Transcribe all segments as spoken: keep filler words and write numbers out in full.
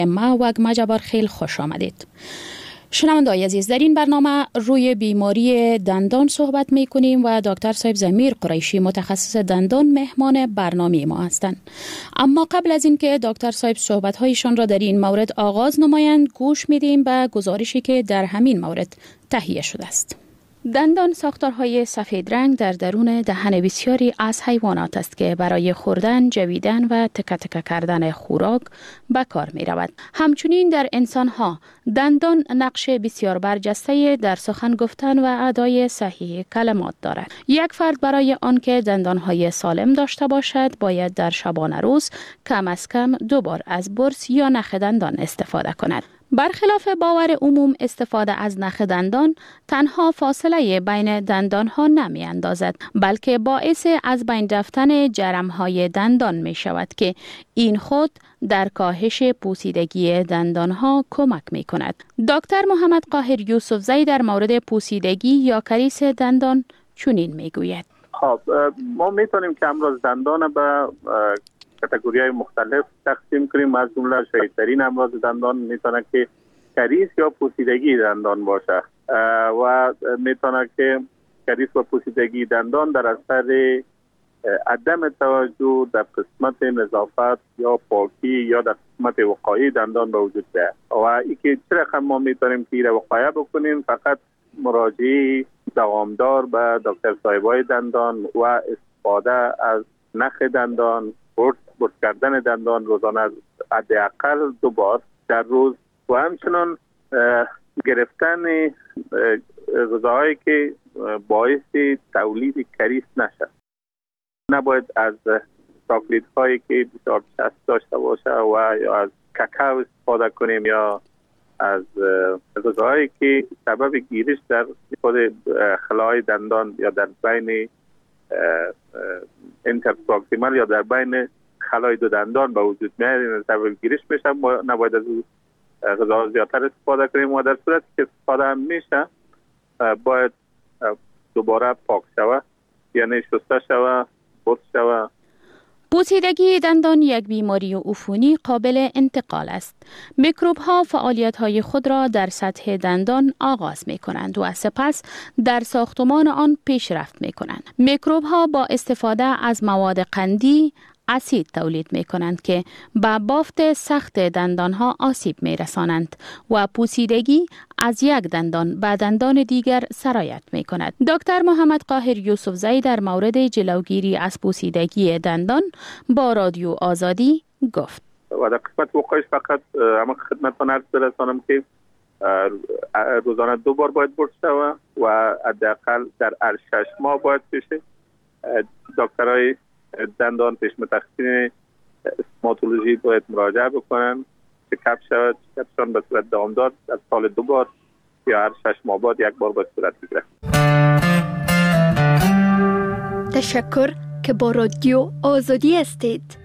ما و مجبر خیل خوش آمدید. شنونده‌های عزیز، در این برنامه روی بیماری دندان صحبت می کنیم و دکتر صاحب ضمیر قریشی متخصص دندان مهمان برنامه ما هستند. اما قبل از اینکه دکتر صاحب صحبت‌هایشان را در این مورد آغاز نمایند، گوش میدیم به گزارشی که در همین مورد تهیه شده است. دندان ساختارهای سفید رنگ در درون دهن بسیاری از حیوانات است که برای خوردن، جویدن و تکه تکه کردن خوراک به کار می رود. همچنین در انسانها دندان نقش بسیار برجسته در سخن گفتن و ادای صحیح کلمات دارد. یک فرد برای آنکه دندانهای سالم داشته باشد باید در شبانه روز کم از کم دو بار از برس یا نخ دندان استفاده کند. برخلاف باور عموم، استفاده از نخ دندان تنها فاصله بین دندان ها نمی اندازد، بلکه باعث از بین رفتن جرم های دندان می شود که این خود در کاهش پوسیدگی دندان ها کمک می کند. دکتر محمد قاهر یوسفزی در مورد پوسیدگی یا کریس دندان چنین می گوید. خب ما می تونیم که امراض دندان به کاتگوری‌های مختلف تقسیم کنیم. از جمله شایع‌ترین امراض دندان میتونه که کریس یا پوسیدگی دندان باشه و میتونه که کریس و پوسیدگی دندان در اثر عدم توجه در قسمت نظافت یا پاکی یا در قسمت وقایع دندان به وجود بیاید و اینکه چه رقم ما میتونیم که را وقایع بکنیم، فقط مراجعه دوامدار به دکتر صاحبای دندان و استفاده از نخ دندان، برس برس کردن دندان روزانه حداقل دو بار در روز و همچنان گرفتن غذاهایی که باعث تولید کریس نشه. نباید از چاکلیت هایی که بسیار چسب داشته باشه و یا از کاکائو استفاده کنیم یا از غذاهایی که سبب گیرش در خود خلاهای دندان یا در بین اینترپراکسیمال یا در بین خلای دو دندان به وجود میاد، سبب گیرش میشه. نباید از غذا زیادتر استفاده کنیم و در صورتی که استفاده هم میشه باید دوباره پاک شود، یعنی شسته شود، برس شود. پوسیدگی دندان یک بیماری عفونی قابل انتقال است. میکروب ها فعالیت های خود را در سطح دندان آغاز می کنند و سپس در ساختمان آن پیشرفت می کنند. میکروب ها با استفاده از مواد قندی اسید تولید می کنند که به بافت سخت دندان ها آسیب می رسانند و پوسیدگی از یک دندان به دندان دیگر سرایت می کند. دکتر محمد قاهر یوسفزی در مورد جلوگیری از پوسیدگی دندان با رادیو آزادی گفت. و در قسمت وقایش فقط اما خدمتتان عرض برسانم که روزانه دو بار باید برس شود و حداقل در هر شش ماه باید بشه. دکترای دندان پیش متخصصین استوماتولوژی باید مراجعه بکنن که کپ شود، کپشان به صورت دوامدار در سال دو بار یا هر شش ماه بعد یک بار به صورت بگیره. تشکر که با رادیو آزادی هستید.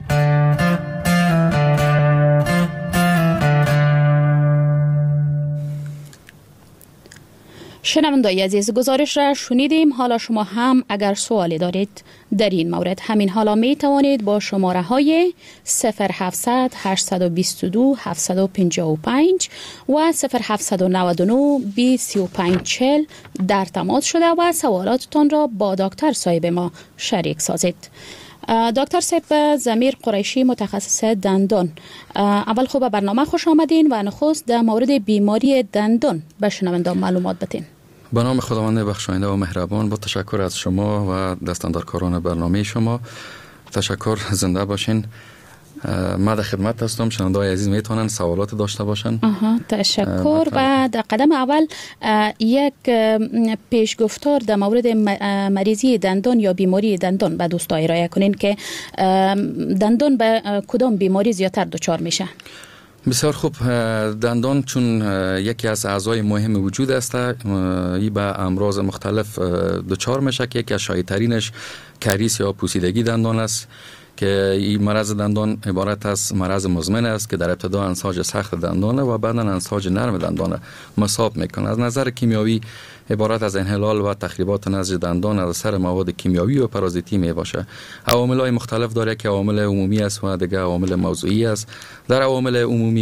شنونده‌های عزیز، گزارش را شنیدیم. حالا شما هم اگر سوالی دارید در این مورد همین حالا می توانید با شماره های صفر هفتصد هشتصد و بیست و دو هفتصد و پنجاه و پنج و صفر هفتصد و نود و نه بیست سی و پنج چهل در تماس شده و سوالاتتان را با دکتر صاحب ما شریک سازید. دکتر صاحب ضمیر قریشی متخصص دندان، اول خوب برنامه خوش آمدین و نخست در مورد بیماری دندان به شنوندگان معلومات بدین. به نام خداوند بخشاینده و مهربان، با تشکر از شما و دستاندارکاران برنامه شما. تشکر، زنده باشین. ما در خدمت هستم. شنونده‌های عزیز میتونن سوالات داشته باشن. آها، تشکر. و در قدم اول یک پیشگفتار در مورد مریضی دندان یا بیماری دندان به دوستان ارائه کنین که دندان به کدام بیماری زیادتر دچار میشه؟ بسیار خوب. دندان چون یکی از اعضای مهم وجود است، ای به امراض مختلف دچار میشه که یکی از شایع‌ترینش کریس یا پوسیدگی دندان است که این مرض دندان عبارت از مرض مزمن است که در ابتدا انساج سخت دندانه و بعدا انساج نرم دندانه مصاب میکنه. از نظر کیمیایی عبارت از انحلال و تخریبات نسج دندان از اثر مواد کیمیایی و پارازیتی می باشه. عوامل‌های مختلف داره که عوامل عمومی است و دیگه عوامل موضوعی است. در عوامل عمومی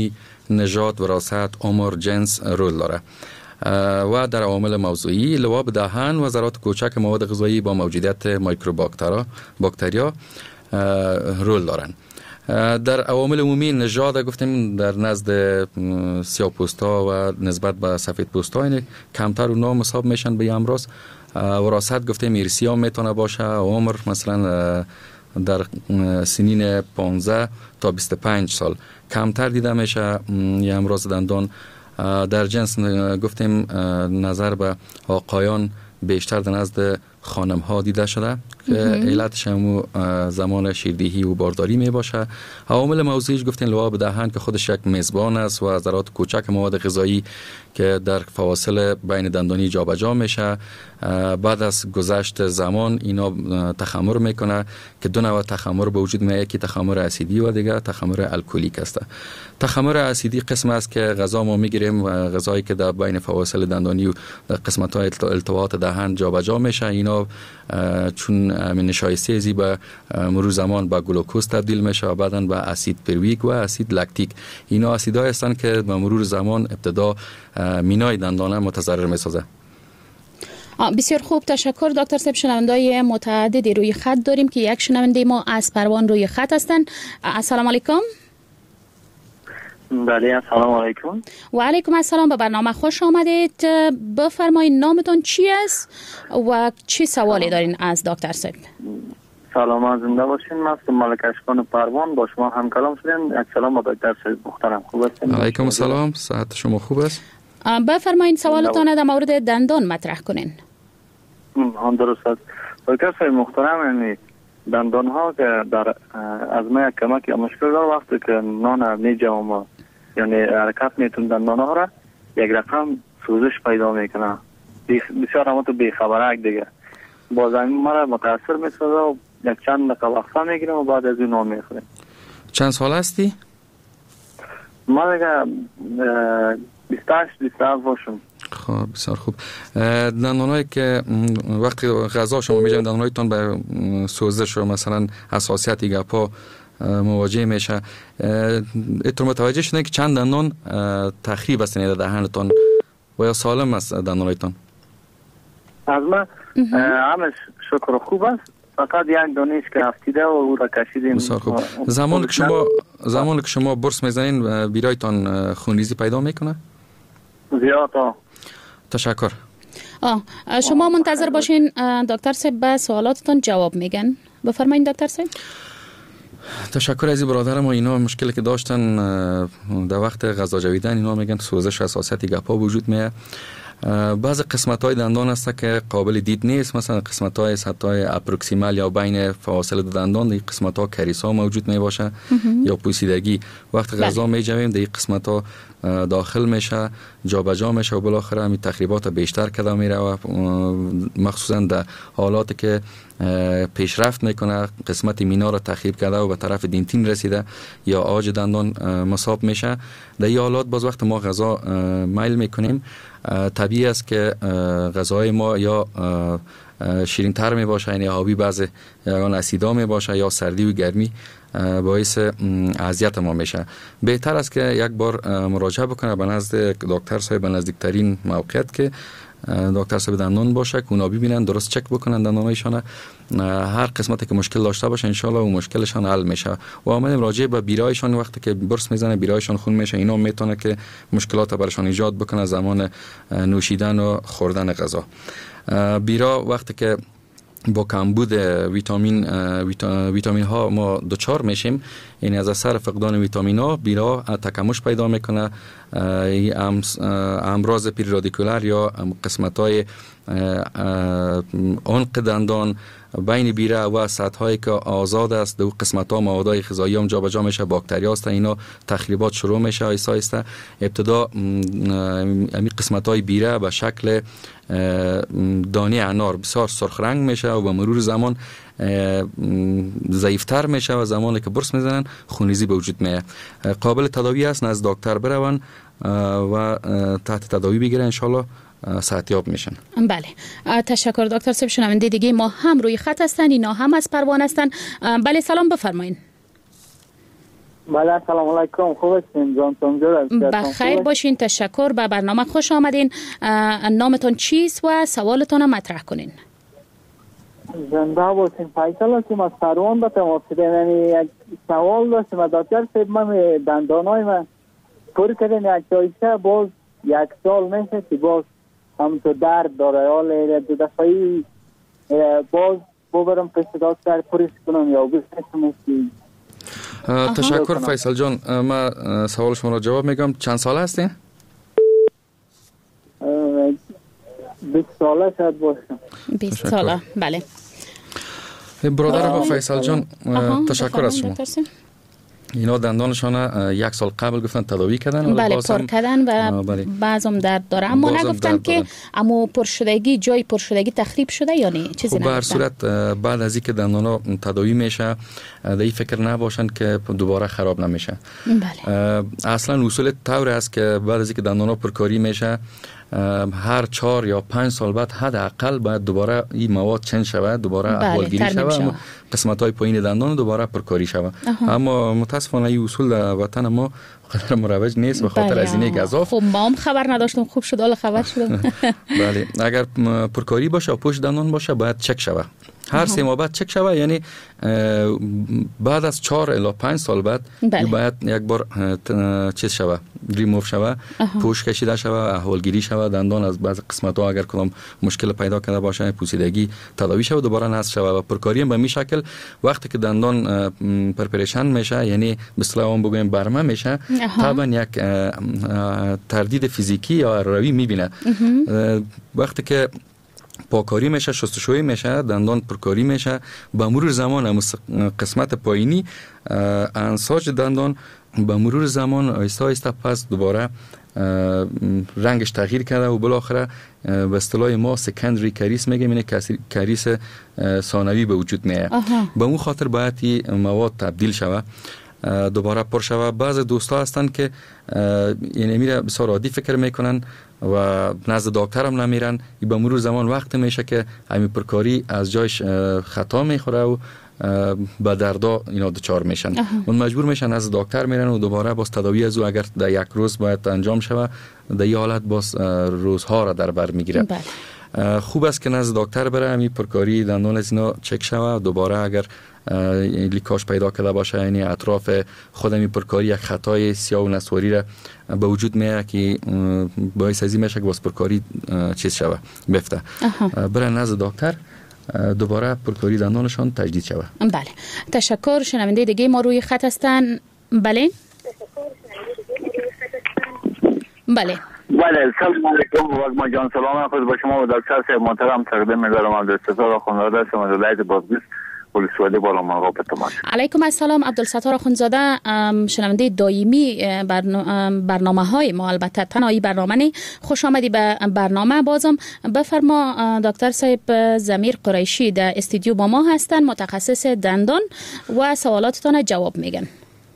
نژاد، وراثت، عمر، جنس رول داره. و در عوامل موضوعی لعاب دهان و ذرات کوچک مواد غذایی با موجودیت میکروباکتریا باکتریا رول دارن. در عوامل عمومی نژاد گفتیم در نزد سیاه‌پوستا و نسبت به سفیدپوستا این کمتر و نام حساب میشن به امراض. وراثت گفتیم ارثی هم میتونه باشه. عمر مثلا در سنین پانزده تا بیست و پنج سال کمتر دیده میشه یه امراض دندان. در جنس گفتیم نظر به آقایان بیشتر در نزد خانم ها دیده شده که علتش هم زمان شیردهی و بارداری می باشه. عوامل موضوعیش گفتیم لعاب دهان که خودش یک میزبان است و ذرات کوچک مواد غذایی که در فواصل بین دندانی جابجا میشه. بعد از گذشت زمان اینا تخمر میکنه که دو نوع تخمر به وجود میاد، یکی تخمر اسیدی و دیگه تخمر الکلیک است. تخمر اسیدی قسم است که غذا ما میگیریم و غذایی که در بین فواصل دندانی و قسمت های التواءات دهان جابجا میشه، اینا چون نشایسته زی به مرور زمان به گلوکوز تبدیل میشه و بعداً به اسید پرویک و اسید لکتیک. اینا اسیدهای هستند که به مرور زمان ابتدا مینای دندانه متضرر میسازه. بسیار خوب، تشکر دکتر صاحب. شنوندای متعددی روی خط داریم که یک شنونده ما از پروان روی خط هستند. السلام علیکم. بله السلام علیکم. و علیکم السلام، به برنامه خوش آمدید. بفرمایید نامتون چی است و چی سوالی دارین از دکتر صاحب؟ سلام، زنده باشین. من ملک اشکان پروان با شما هم کلام شدیم. سلام با دکتر صاحب محترم، خوب هستین؟ علیکم السلام، صحت شما خوب است؟ بفرمایید سوالتان در مورد دندان مطرح کنین. هم درست است دکتر صاحب محترم. یعنی دندان ها که در از ما کمک یا مشکل داره وقتی که نان میجوام یعنی حرکت میتون دندان ها را یک رقم سوزش پیدا میکنه. بسیار هم تو بیخبرک دیگه با زمین مرا متاثر میسازه و یک چند دقیقه وقفه میگیرم و بعد از این نان میخوریم. چند سال هستی؟ ما دیگه بیست و هشت بیست و هفت باشم. خب بسیار خوب. دندانایی که وقتی غذا شما میجوین دندانایتون به سوزش و مثلا حساسیت گپا مواجه میشه، اتون متوجه شدین که چند دندان تخریب است در دهانتون و یا سالم است دندانایتون؟ از من همش شکر خوب است، فقط یک دانش که افتیده و او را کشیدیم. بسیار خوب. زمان که شما زمان که شما برس میزنین بیرایتان خونریزی پیدا میکنه؟ زیاد. تشکر. آه شما منتظر باشین دکتر صاحب به سوالاتتان جواب میگن. بفرمایید دکتر صاحب. تشکر از برادرم. اینا مشکلی که داشتن در وقت غذا جویدن اینا میگن سوزش حساسیت گپا وجود میاد. بعض قسمت های دندان هست که قابل دید نیست، مثلا قسمت های سطح های اپروکسیمال یا بین فواصل دندان دی قسمت ها کریسا موجود می باشه یا پوسیدگی. وقت غذا می جویم دی قسمت ها داخل میشه جابجا میشه و بالاخره همین تخریبات بیشتر کرده میره و مخصوصا در حالاتی که پیشرفت میکنه قسمت مینا را تخریب کرده و به طرف دینتین رسیده یا آج دندان مصاب میشه. در این حالات باز وقت ما غذا میل میکنیم طبیعی است که غذای ما یا شیرین تر می باشه، یعنی آبی بعضی یا اسیدا می باشه یا سردی و گرمی باعث اذیت ما میشه. بهتر است که یک بار مراجعه بکنه به نزد دکتر صاحب به نزدیکترین موقعیت که دکتر صاحب دندان باشه که اونا ببینن درست چک بکنن دندانایشان، هر قسمتی که مشکل داشته باشه ان شاء الله و مشکلشان حل میشه. و آمدیم راجع به بیرایشان وقتی که برس میزنه بیرایشان خون میشه، اینا میتونه که مشکلات برشان ایجاد بکنه زمان نوشیدن و خوردن غذا. بیرا وقتی که با کمبود ویتامین ویتامین ها ما دوچار میشیم، یعنی از اثر فقدان ویتامین ها بیرا تکمش پیدا میکنه. امراض پریرادیکولار یا قسمت های عنق دندان بین بیره و سطح هایی که آزاد است دو قسمت ها مواد غذایی هم جابجا میشه، باکتریا است، اینا تخریبات شروع میشه آیسته آیسته. ابتدا این قسمت های بیره به شکل دانه انار بسیار سرخ رنگ میشه و به مرور زمان ضعیفتر میشه و زمانی که برس میزنن خونریزی به وجود میاد. قابل تداوی است، نزد دکتر برون و تحت تداوی بگیرن ان شاء الله صحتیاب میشن. بله تشکر دکتر صاحب. شنونده دیگه ما هم روی خط هستن، اینا هم از پروان هستن. بله سلام بفرمایید. بله سلام علیکم، خوب هستین؟ جانتون جور بخیر باشین، تشکر. به برنامه خوش آمدین. نامتون چیست و سوالتون رو مطرح کنین. زنده باشین. فیصل هستیم از سروان به تماس داریم. یک سوال داشتیم دکتر صاحب، من دندانای من پر کردن یک جایشه، باز یک سال میشه که باز هم تو درد داره. حال دو دفعی باز ببرم پیش دکتر پرش کنم یا بسیارم. تشکر فیصل جان. من سوال شما را جواب میگم. چند ساله هستین؟ بیست ساله شاید باشم. بیست ساله، بله. برادر با فیصل جان تشکر از شما. اینا دندانشان یک سال قبل گفتن تداوی کردن، بله پر کردن و بعضم درد داره، اما نگفتن که اما پرشدگی جای پرشدگی تخریب شده یا نه چیزی نگفتن. به هر صورت بعد از اینکه دندانا تداوی میشه در این فکر نباشن که دوباره خراب نمیشه. بله. اصلا اصول طور است که بعد از اینکه دندانا پرکاری میشه هر چهار یا پنج سال بعد حداقل باید دوباره این مواد چنج شود، دوباره احوالگیری شود، قسمت های پایین دندان دوباره پرکاری شود. اما متاسفانه این اصول در وطن ما قدر مروج نیست به خاطر از اینه گزاف. خب ما هم خبر نداشتم، خوب شد حالا خبر شدم. بله، اگر پرکاری باشه و پشت دندان باشه باید چک شود. هر سه ماه بعد چک شود، یعنی بعد از چهار الی پنج سال بعد باید یک بار چیز شود، ریموو شود، پوش کشیده شود، احوالگیری شود دندان از بعض قسمت ها اگر کدام مشکل پیدا کرده باشه، پوسیدگی تداوی شود، دوباره نصب شود. و پرکاری هم به می شکل وقتی که دندان پرپریشن میشه، یعنی به اصطلاح اون بگویم برمه میشه، طبعا یک تردید فیزیکی یا روی میبینه. وقتی که پاکاری میشه، شستشویی میشه، دندان پرکاری میشه، با مرور زمان هم قسمت پایینی انساج دندان با مرور زمان آهسته آهسته پس دوباره رنگش تغییر کرده و بالاخره به اصطلاح ما سکندری کریس میگیم، اینه کریس ثانوی به وجود میاد. به اون خاطر باید این مواد تبدیل شود، دوباره پر شود. بعض دوستا هستن که یعنی میره بسیار عادی فکر میکنن و نزد دکتر هم نمیرن. به مرور زمان وقت میشه که همین پرکاری از جایش خطا میخوره و با دردا اینا دچار میشن. اون مجبور میشن از دکتر میرن و دوباره باز تداوی از او اگر در یک روز باید انجام شود، در این حالت باز روزها را در بر میگیره. خوب است که نزد دکتر بره، همین پرکاری دندان از اینا چک شود. دوباره اگر لیکاژ پیدا کرده باشه، یعنی اطراف خود همین پرکاری یک خطای سیاه و نسواری را به وجود میاره که باعث ازی میشه که باز پرکاری چیز شود، بفته. بره نزد دکتر، دوباره پرکاری دندانشان تجدید شود. بله، تشکر. شنونده دیگه ما روی خط هستن. بله بله بله سلام علیکم و ما جان سلام خود با شما و دکتر صاحب محترم تقدیم می‌دارم. عبدالستار خانواده هستم از ولایت بادغیس، ولسوالی بالامنگاه به تماس. علیکم السلام. عبدالستار خانزاده شنونده دائمی برنامه های ما، البته تنهایی برنامه نی. خوش آمدی به برنامه. بازم بفرما دکتر صاحب زمیر قریشی در استودیو با ما هستن، متخصص دندان و سوالاتتان جواب میگن.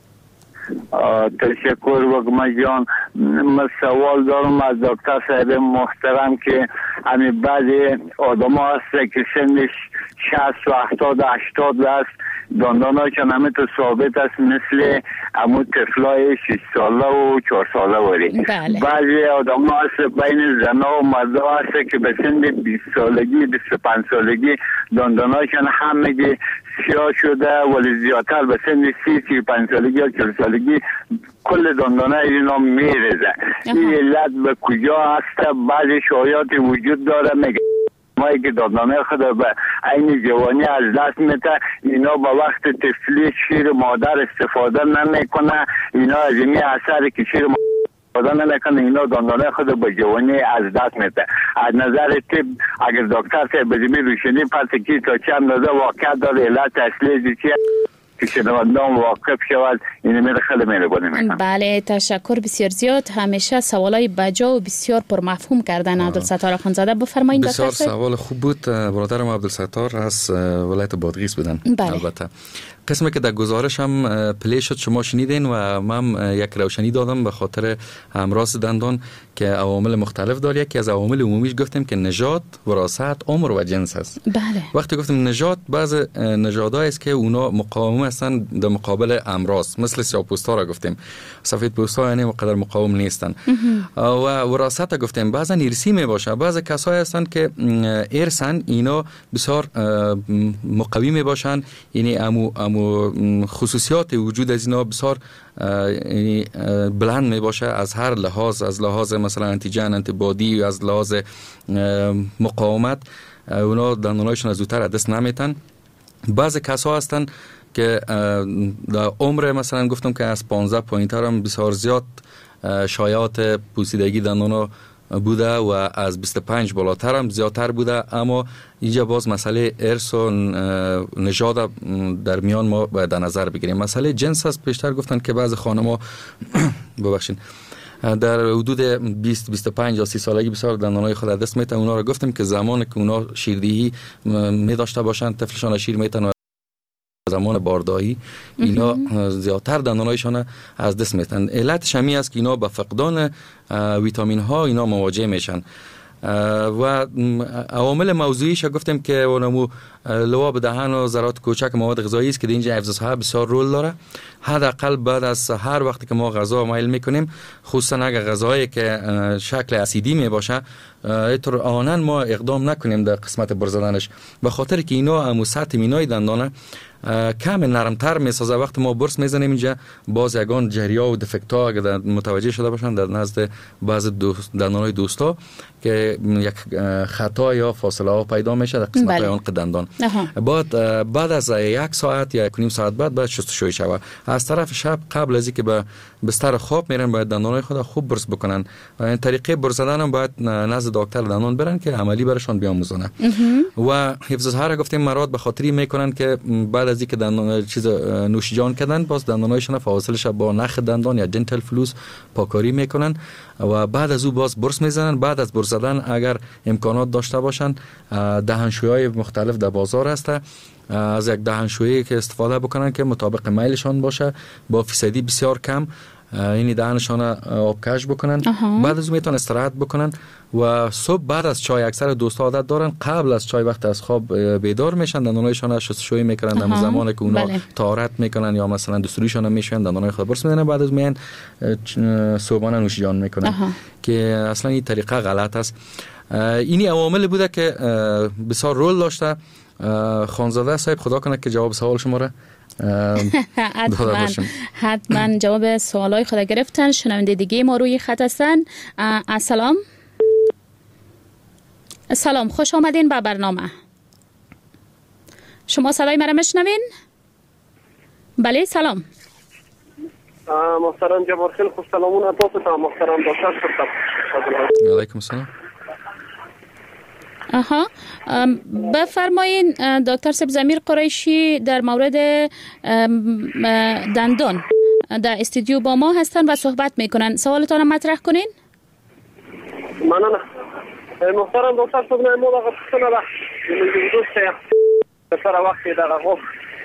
تشکر وگما جان. من سوال دارم از دکتر صاحب محترم که همین بعضی آدم ها هست که سنش شصت و هفتاد و هشتاد است، دنداناشون همه تو ثابت است، مثل همون طفلای شش ساله و چهار ساله وری. بله. بعضی آدم ها هست بین زنها و مردا هست که به سن بیست سالگی بیست و پنج سالگی دنداناشون همه سیاه شده، ولی زیادتر به سن سی سی و پنج سالگی یا چهل سالگی کل دندانه اینا میرزه. این علت به کجا هست؟ بعضی شایعات وجود داره میگه مایی که دندانه خود به عین جوانی از دست میده، اینا با وقت طفلی شیر مادر استفاده نمیکنه، اینا از این اثر که شیر استفاده نمیکنه، اینا دندانه خود به جوانی از دست میده. از نظر طب اگر دکتر صاحب بزمی روشنی پس کی تا چند اندازه واقع داره علت اصلی چیه که شنوندگان واقف شود، این میره خیلی مهربانی میکنم. بله تشکر بسیار زیاد. همیشه سوالای بجا و بسیار پرمفهوم کردن عبدالستار خانزاده. بفرمایید دکتر صاحب. بسیار سوال خوب بود. برادرم عبدالستار از ولایت بادغیس بودن. بله. البته قسمی که در گزارش هم پلی شد شما شنیدین و من یک روشنی دادم به خاطر امراض دندان که عوامل مختلف داره. یکی از عوامل عمومیش گفتیم که نژاد، وراثت، عمر و جنس است. بله. وقتی گفتیم نژاد، بعض نژادها است که اونا مقاوم هستن در مقابل امراض، مثل سیاه‌پوستا را گفتیم. سفیدپوستا یعنی مقدار مقاوم نیستن. و وراثت گفتیم بعضا ارثی می باشه. بعض کسایی هستن که ارثن، اینا بسیار مقوی می باشن، یعنی امو امو خصوصیات وجود از اینا بسیار یعنی بلند می باشه از هر لحاظ، از لحاظ مثلا انتیجن، انتیبادی، از لحاظ مقاومت. اونا دندانایشون زودتر از دست نمیتن. بعض کسا هستن که در عمر مثلا گفتم که از پانزده پایین تر هم بسیار زیاد شایعات پوسیدگی دندان بوده و از بیست و پنج بالاتر هم زیادتر بوده. اما اینجا باز مسئله ارث و نژاد در میان ما باید در نظر بگیریم. مسئله جنس است. پیشتر گفتن که بعض خانم‌ها ببخشید در حدود بیست تا بیست و پنج یا سی سالگی بسیار دندانای خود از دست میتن. اونا رو گفتیم که زمانی که اونا شیردهی می داشته باشن، طفلشان شیر میتن، زمان بارداری اینا زیادتر دندانایشان از دست میتن. علتش همین است که اینا با فقدان ویتامین ها اینا مواجه میشن. و عوامل موضوعیش گفتیم که اونمو لعاب دهن و ذرات کوچک مواد غذایی است که اینجا حفظ ها بسیار رول داره. حداقل بعد از هر وقتی که ما غذا میل میکنیم، خصوصا اگر غذایی که شکل اسیدی می باشه، اینطور آنن ما اقدام نکنیم در قسمت برزدنش، به خاطر که اینا همو سطح مینای دندانه کم نرمتر میسازه. وقتی ما برس میزنیم اینجا باز یگان جریا و دفکتا اگر متوجه شده باشن در نزد بعض دوست دندانای دوستا که یک خطا یا فاصله ها پیدا میشه در قسمت های عمق دندان. بعد بعد از یک ساعت یا یک نیم ساعت بعد باید شستشویی شود. از طرف شب قبل از اینکه به بستر خواب میرن باید دندانای خود خوب برس بکنن. این طریقه برس زدن هم باید نزد دکتر دندان برن که عملی برشان بیاموزونه. و حفظ ها را گفتیم مراد به خاطری میکنن که بعد از اینکه دندان چیز نوش جان کردن باز دندانایشون فواصلش با نخ دندان یا دنتال فلوس پاکاری میکنن و بعد از او باز برس میزنن. بعد از برس زدن اگر امکانات داشته باشن دهنشویی مختلف در بازار هسته، از یک دهنشویی که استفاده بکنن که مطابق میلشان باشه با فیصدی بسیار کم، یعنی دهنشان آبکش بکنن. آها. بعد از اون میتونن استراحت بکنن و صبح بعد از چای، اکثر دوستا عادت دارن قبل از چای وقت از خواب بیدار میشن، دندانایشان شستشویی میکنن در زمانی که اونا بله. طهارت میکنن یا مثلا دستوریشان میشن، دندانای خود برس میزنن، بعد از میان صبحانه نوش جان میکنن. آها. که اصلا این طریقه غلط است. اینی عوامل بوده که بسیار رول داشته. خانزاده صاحب خدا کنه که جواب سوال شما را حتما حتما جواب سوالای خود گرفتن. شنونده دیگه ما روی خط هستن. السلام سلام، خوش آمدین به برنامه. شما صدای مرا میشنوین؟ بله سلام. محترم جبار خیلی خوش سلامون اتاق تا محترم دکتر صاحب. علیکم السلام. آها، بفرمایین دکتر صاحب زمیر قریشی در مورد دندان در استودیو با ما هستن و صحبت میکنن. سوالتان مطرح کنین. ممنون. محترم دکتر صاحب ما واقعا پسنه با دوست بسر وقتی در غوف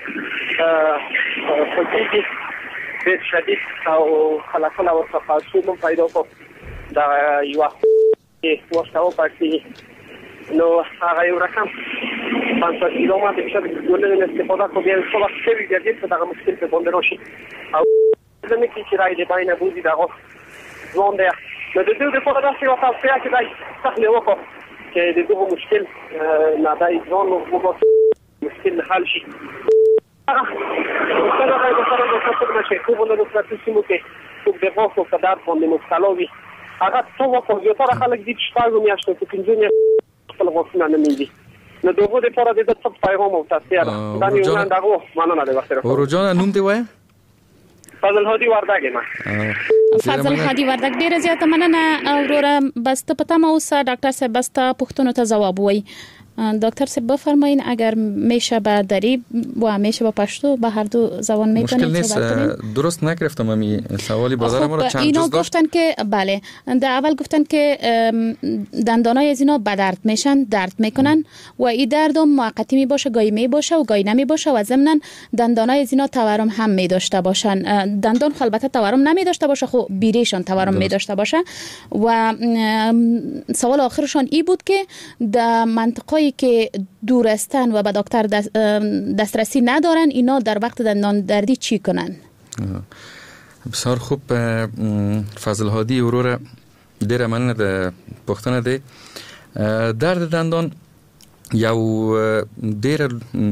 خودیگی بید شدید و خلقان و تفاصیل پیدا کن در یو وقت و پاکی نو هغه یو رقم پنځه کیلومتر چې د ګولې استفاده کوي بیا څو وخت شي بیا دې څه دغه مشکل په باندې راشي او زموږ کې راځي د باندې بوزي دغه ځوان دی نو د دې په اړه څه وخت څه کې دای تخلي وکړو چې د دغه مشکل نه دای ځوان نو وګورئ مشکل حل شي هغه څنګه راځي چې سره د څه په شي کوم نو څه څه مو کې کوم د غوښو قدر باندې مستلوي هغه څو وکړو یو تر خلک دې شپږ میاشتې کې پنځه میاشتې خپل غوښتنه نه ملي نو دغه د پاره د څه پیغام او تاسو دا نه نه دغه مننه د وخت راځي ورجان نوم دی وای فضل هادي وردګ ما فضل هادي وردګ ډیره زیاته مننه. اوروره بس ته پته مو سره ډاکټر صاحب بس ته پښتنو ته جواب وای دکتر صاحب بفرمایین اگر میشه به دری و میشه به پشتو به هر دو زبان میتونید مشکل نیست. درست نگرفتم امی سوالی برادر ما رو چند اینا جز داشت. گفتن که بله در اول گفتن که دندانای از اینا به درد میشن، درد میکنن و این درد هم موقتی می باشه، گاهی می باشه و گاهی نمی باشه و ضمن دندانای از اینا تورم هم می داشته باشن. دندان البته تورم نمی داشته باشه، خب بیریشان تورم می داشته باشه. و سوال آخرشان ای بود که در منطقه‌ای که دور هستن و به دکتر دست دسترسی ندارن اینا در وقت دندان دردی چی کنن؟ بسیار خوب. فضل هادی اورور ډیره مننه د پوښتنه دی. درد دندان یو ډیره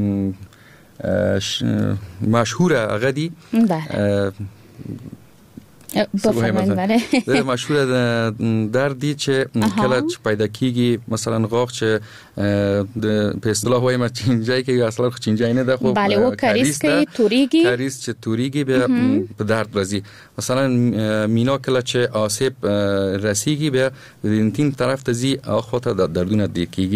مشهوره هغه دی. بفرمایید. بله ډېر مشهور دردی چې کله چې پیدا کیږي، مثلا غاښ چې د په اصطلاح وایم چینجای کې اصلا چینجای نه ده، خو بله او کاریس کې توریږي، کاریس چې توریږي بیا په درد راځي. مثلا مینا کله چې آسیب رسیږي بیا وینتین طرف ته ځي او خاطر دردونه دی کیږي.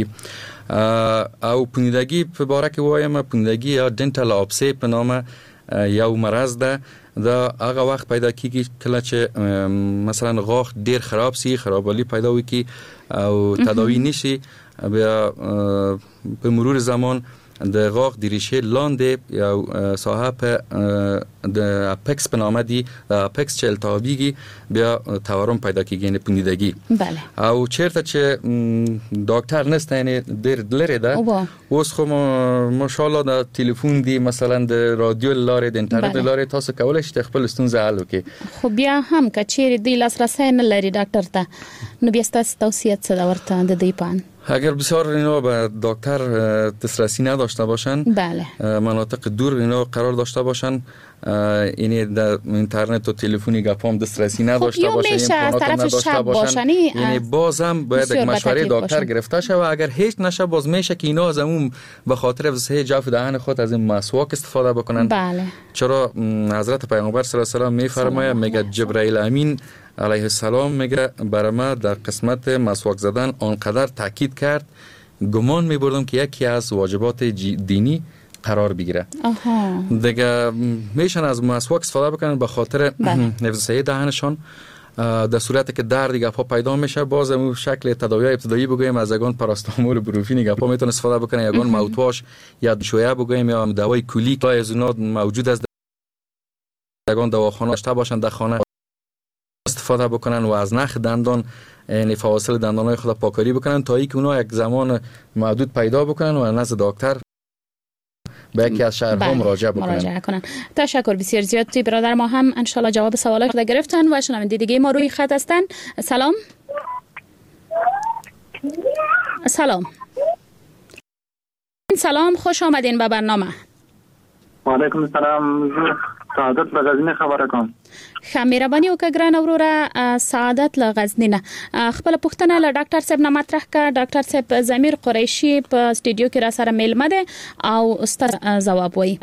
او پوندګي په باره کې وایم، پوندګي یا ډنټل اپسی په نامه یو مرض ده. دا هغه وخت پیدا کیږي کله چې مثلا غاښ ډیر خراب سي، خرابوالی پیدا وکړي او تداوی نشي، بیا په مرور زمان د غاښ د ریشه لاندې یو ساحه په د اپکس په نامه دی، د اپکس چې التهابیږي بیا تورم پیدا کیږي، یعنی پوندګي. بله. او چیرته چې ډاکټر نسته، یعنی ډیر لري ده، اوس خو ماشاءالله د ټلیفون دی، مثلا د رادیو لارې، د انټرنیټ لارې تاسو کولای شئ خپل ستونزه حل وکړئ. خو بیا هم که چیرې دی لاسرسی نه لري ډاکټر ته، نو بیا ستاسو توصیه څه ده ورته د دې پان؟ اگر بسیار اینا به دکتر دسترسی نداشته باشن، بله، مناطق دور اینا قرار داشته باشن، یعنی در اینترنت و تلفنی گپام دسترسی نداشته باشن، امکانات نداشته باشن، یعنی بازم باید یک مشوره دکتر گرفته شه. و اگر هیچ نشه باز میشه که اینا از اون به خاطر صحت جوف دهن خود از این مسواک استفاده بکنن. بله. چرا حضرت پیامبر صلی الله علیه و آله میفرماید، میگه جبرائیل امین علیه السلام میگه برای ما در قسمت مسواک زدن آنقدر تاکید کرد گمان میبردم که یکی از واجبات دینی قرار بگیره. آها. دیگه میشن از مسواک استفاده بکنن به خاطر حفظ صحت دهنشان. در صورتی که درد گپا پیدا میشه باز اون شکل تداوی ابتدایی بگویم از یگان پاراستامول بروفین گپا میتونه استفاده بکنه، یگان موتواش یا دشویه بگویم یا دوای کولیک از اونها موجود است، یگان دواخانه داشته باشن در خانه استفاده بکنن و از نخ دندان یعنی فواصل دندانهای خود پاکاری بکنن تا اینکه اونها یک زمان محدود پیدا بکنن و نزد دکتر به یکی از شهرها مراجعه بکنن. مراجعه کنن. تشکر بسیار زیاد. برادر ما هم ان شاء الله جواب سوالات خود گرفتن و شنونده دیگه ما روی خط هستن. سلام. سلام. سلام، خوش آمدین به برنامه. و علیکم السلام. سعادت له غزنی خبره کوم. خمیربانی او کګران وروره سعادت له غزنی نه. خپل پوښتنه له ډاکټر صاحب نه مطرح کړه. ډاکټر صاحب ضمیر قریشی په سټډیو کې را سره میلمه ده او ستاسو ځواب وایي.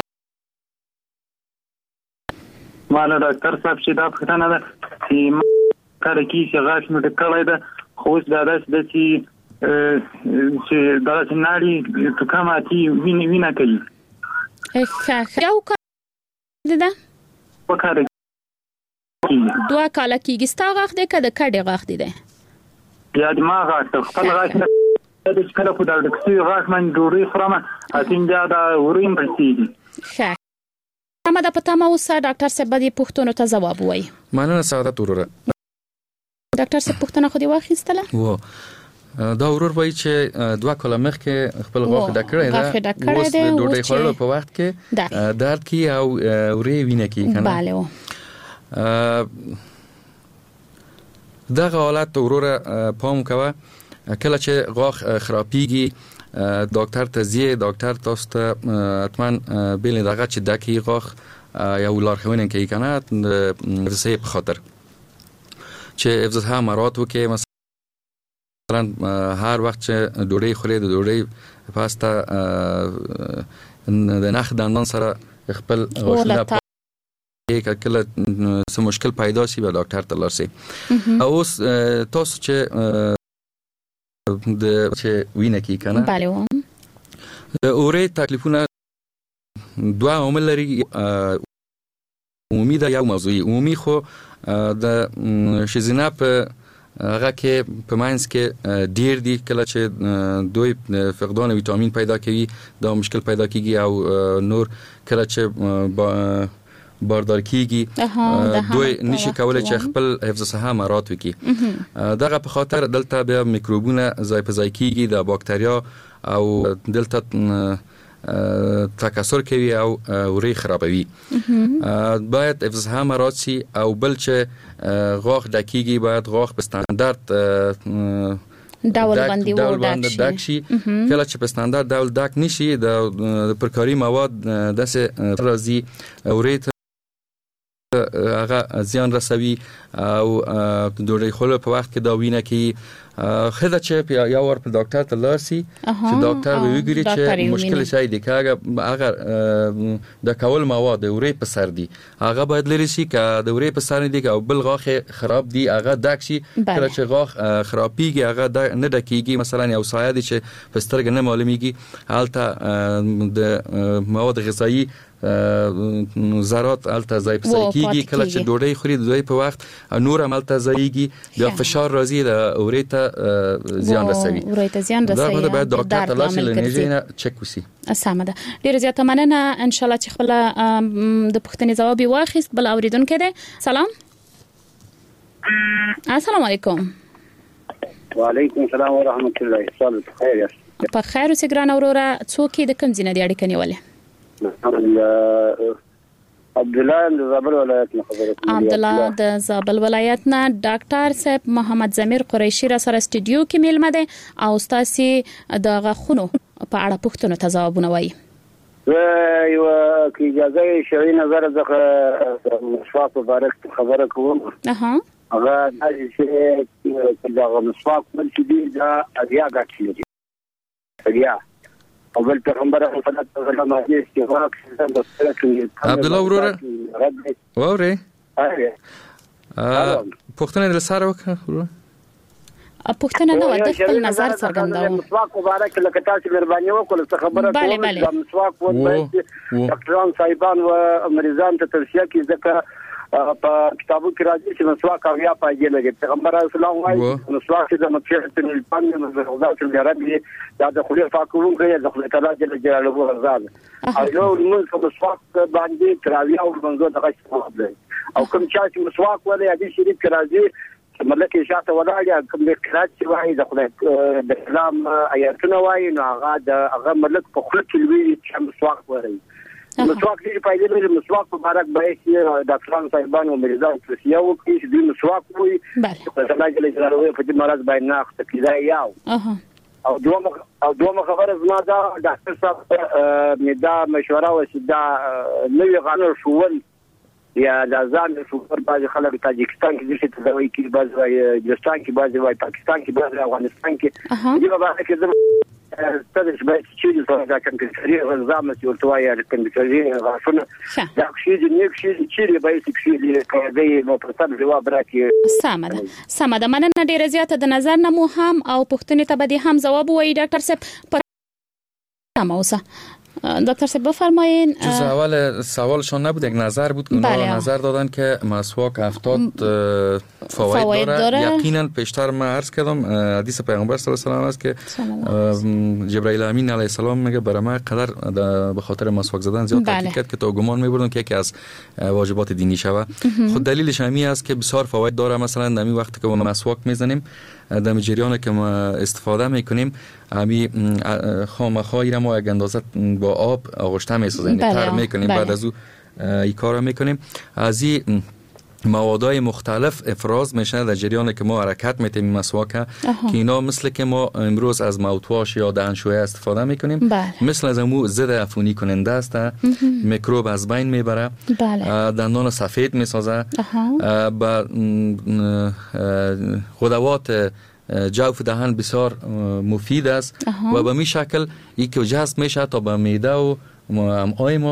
ماله ډاکټر صاحب چې دا پوښتنه ده چې کار کی چې غاښ مې ټکړای ده، خو اوس دا داس د چې چې دا چې ناړي ته کومه ویني وینا کوي. ښه یو کار ده وکړه دوه کاله کېږي. ستا غاښ دی که د کډې غاښ دی دی؟ یا د ما غاښ ته خپل غاښ نه د کله خو د ډکسي غاښ من ډوډۍ خورم اته دا د ورین بلسیږي. ښه ما د پته ما اوس ډاکټر صاحب باندې پوښتنو ته ځواب وایي. مننه سعادت وروره. ډاکټر صاحب پوښتنه خو دې واخیستله؟ و دا ورور وایي چې دوه کاله مخکې خپل غاښ ډک کړی ده، اوس د ډوډۍ خوړلو په وخت کې درد کوي او ورې وینه کوي کنه. بله. دغه حالت وروره پام کوه کله چې غاښ خرابېږي ډاکټر ته ځي، ډاکټر تاسو ته حتما بیل دغه چې دکی غاښ یو لارښوونه کوي کنه د صحت په خاطر چې حفظ مرات وکړي. مثلا هر وخت چې ډوډۍ خوري د ډوډۍ پاسته د نخ دندان سره خپل غاښونه یک کله څه مشکل پیدا شي به ډاکټر ته لاړ شي. اوس تاسو چې د چې وینه کی کنه بله اوره تکلیفونه دو عامل لري، عمومي ده یو موضوعي. عمومي خو د ښځینه په هغه کې په مینس کې ډیر دي، کله چې دوی فقدان ویټامین پیدا کوي دا مشکل پیدا کیږي، او نور کله چې باردار کیږي دوی نشي کولای چې خپل حفظ صحه مراعات وکړي. دغه په خاطر دلته بیا میکروبونه ځای په ځای کیږي، د باکتریا او دلته تکثر کوي او وری خرابوي. باید حفظ صحه مراعات شي، او بل چې غاښ ډکیږي باید غاښ په استاندارد ډول باندې و ډک شي. کله چې په استاندارد ډول ډک نشي د پرکاري مواد داسې راځي وری هغه زیان رسوي، او ډوډۍ خوړلو په وخت کې دا وینه کې خدا چې یو ور په ډاکټر ته لاړ شي چې ډاکټر به وګوري چې مشکل څه دی. که هغه د کول مواد اوري په سر دی هغه باید لري شي، که د اوري په سر دی او بل غاښ خراب دی هغه ډک شي. کله چې غاښ خرابېږي هغه نه ډکیږي، مثلا یو سایه دی چې په سترګې نه معلومیږي، هلته د مواد غذایی ذرات الته ځای په ځای کیږي. کله چې ډوډۍ خوري د دوی په وخت نور هم الته ځایږي، بیا فشار راځي د اوري ته زیان رسوي. اوري ته زیان رسوي، دا باید ډاکټر ته لاړ شي لنیږي نه چک وسی. سمه ده. ډیره زیاته مننه. ان شاء الله چې خپل د پوښتنې جواب واخیست. بل اوریدونکو ده. سلام. السلام علیکم. وعلیکم السلام ورحمت الله. صباح الخير. په خیر اوسې ګران اوروره. څوک د کوم ځای نه دی اړیکه نیولې؟ عبد الله د زابل ولایت نه خبرې کوم. عبد الله د زابل ولایت نه. ډاکټر صاحب محمد زمیر قریشی را سره سټوډیو کې میلمه ده او تاسو د غخونو په اړه پوښتنه ته ځوابونه وایي. یو کې اجازه شوی نظر زغه مسواک مبارک خبره کوم. اها هغه چې دا مسواک بل چې دی دا اړیا غاټي دی. اړیا او بل پیغمبر صلی الله علیه وسلم حدیث کې واکه عبد الله وروره وره پښتنه د سره وکړه وروره پښتنه نو د خپل نظر څرګنداو. مسواک مبارک لکه تاسو مهرباني وکړه څه خبره کوم د مسواک وایي ډاکټران صاحبان او مریضان ته توصیه کوي ځکه په کتابو کې راځي چې مسواک اویا پایږي لګي. پیغمبر اسلام وايي مسواک د مکشفت الفن من غزات العربي دا د خلیفہ فاکرون کې د خلیفہ تعالی جل جلاله غزال او نو موږ په مسواک باندې تراویح او منځو دغه څه دی او کوم چې مسواک ولې حدیث شریف کې راځي ملک شاته ولاړ کوم د قرات چې وايي د خلیفہ د اسلام آیاتونه وايي نو هغه د هغه ملک په خلک کې وی چې مسواک وایي. مسواک دې پیدا لري. مسواک مبارک به چې ډاکټران صاحبان او مریضان توصیه وکړي چې دې مسواک وایي. بله الله جل جلاله په دې مرض باندې نه اخته کیږي یاو او دوه او دوه خبره زما دا ډاکټر صاحب مې دا مشوره وشي دا نوې قانون شوول یا د ځان شوفر بعض خلک تاجکستان کې دي چې دوی کې بعض وایي هندستان کې بعض وایي پاکستان کې بعض افغانستان کې دغه باندې کې ستاسو باید چې د دا کمپیوټري نظام چې ورته یا کمپیوټري غافونه دا شي د نیک شي چې باید چې کړي نو په تاسو جواب راکړي. سمه ده سمه ده. مننه ډیره زیاته د نظر نه مو هم او پوښتنې ته به هم جواب وایي ډاکټر صاحب. تمام دکتر صاحب بفرمایید. جز اول سوالشان نبود، یک نظر بود که اونا نظر دادن که مسواک هفتاد فواید, فواید داره. داره یقینا پیشتر من عرض کردم حدیث پیغمبر صلی الله علیه و آله است که جبرائیل امین علیه السلام میگه برای من قدر به خاطر مسواک زدن زیاد تاکید کرد که تا گمان میبردم که یکی از واجبات دینی شود. خود دلیلش همین است که بسیار فواید داره. مثلا در این وقتی که ما مسواک میزنیم در جریان که ما استفاده میکنیم همین خامخایی را ما یک اندازه با آب آغشته میسازیم تر میکنیم بعد از او این کار میکنیم از این موادهای مختلف افراز میشه در جریان که ما حرکت میتیم مسواک که اینا مثل که ما امروز از ماوتواش یا دهنشویه استفاده میکنیم بله. مثل از امو ضد عفونی کننده است میکروب از بین میبره بله. دندان سفید میسازه با غدوات جوف دهن بسیار مفید است و به می شکل ای که جذب میشه تا به معده و امعای ما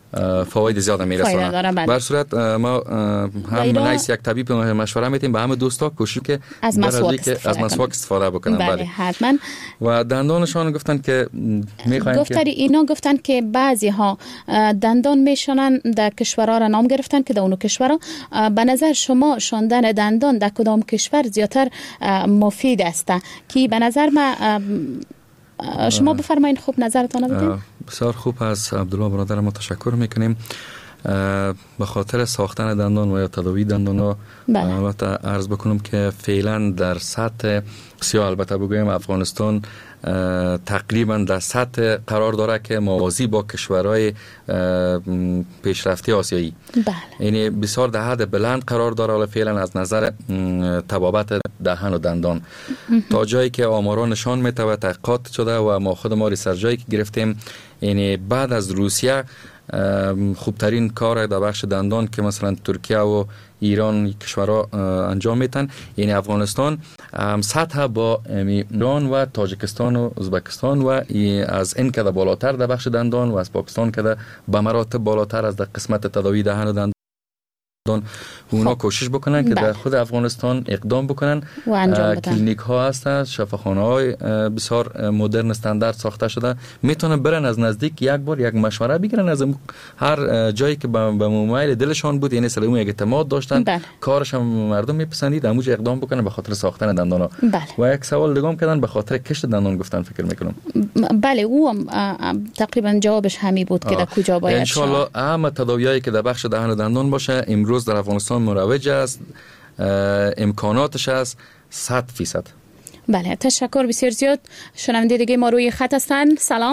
فواید زیاد میرسونه. بر صورت ما هم نایس یک طبیب مشوره میدیم به همه دوستا کوشش که از مسواک که از مسواک استفاده بکنن. بله حتما. و دندانشان گفتن که میخواین گفتن که اینا گفتن که بعضی ها دندان میشونن در کشورها را نام گرفتن که در اون کشورها به نظر شما شوندن دندان در کدام کشور زیاتر مفید است که به نظر ما شما بفرمایید خوب نظرتان بدید. بسیار خوب. از عبدالله برادر ما تشکر میکنیم به خاطر ساختن دندان و یا تداوی دندان ها. البته عرض بکنم که فعلا در سطح سیاه البته بگویم افغانستان تقریبا در سطح قرار داره که موازی با کشورهای پیشرفته آسیایی. بله. یعنی بسیار در حد بلند قرار داره حالا فعلا از نظر طبابت دهن و دندان تا جایی که آمارا نشان میده و تحقیقات شده و ما خود ما ریسرچایی که گرفتیم، یعنی بعد از روسیه خوبترین کار در بخش دندان که مثلا ترکیه و ایران کشورها انجام میتن، یعنی افغانستان سطح با ایران و تاجیکستان و ازبکستان و از این کده بالاتر در بخش دندان و از پاکستان کده به مراتب بالاتر از در قسمت تداوی دهن و دندان اونا کوشش بکنن که در خود افغانستان اقدام بکنن و انجام بدن. کلینیک ها هستن، شفاخانه های بسیار مدرن استاندارد ساخته شده، میتونن برن از نزدیک یک بار یک مشوره بگیرن از هر جایی که به موبایل دلشان بود، یعنی سلام یک اعتماد داشتن. بله. کارش هم مردم میپسندید، همونجا اقدام بکنن به خاطر ساختن دندان ها. بله. و یک سوال دیگه هم کردن به خاطر کشت دندان گفتن فکر میکنم. بله او هم تقریبا جوابش همین بود که در کجا باید ان شاء الله اهم تداویایی که در بخش دهن و دندان باشه امروز در افغانستان مروج است، امکاناتش است صد فیصد. بله تشکر بسیار زیاد. شنونده دیگه ما روی خط هستن. سلام.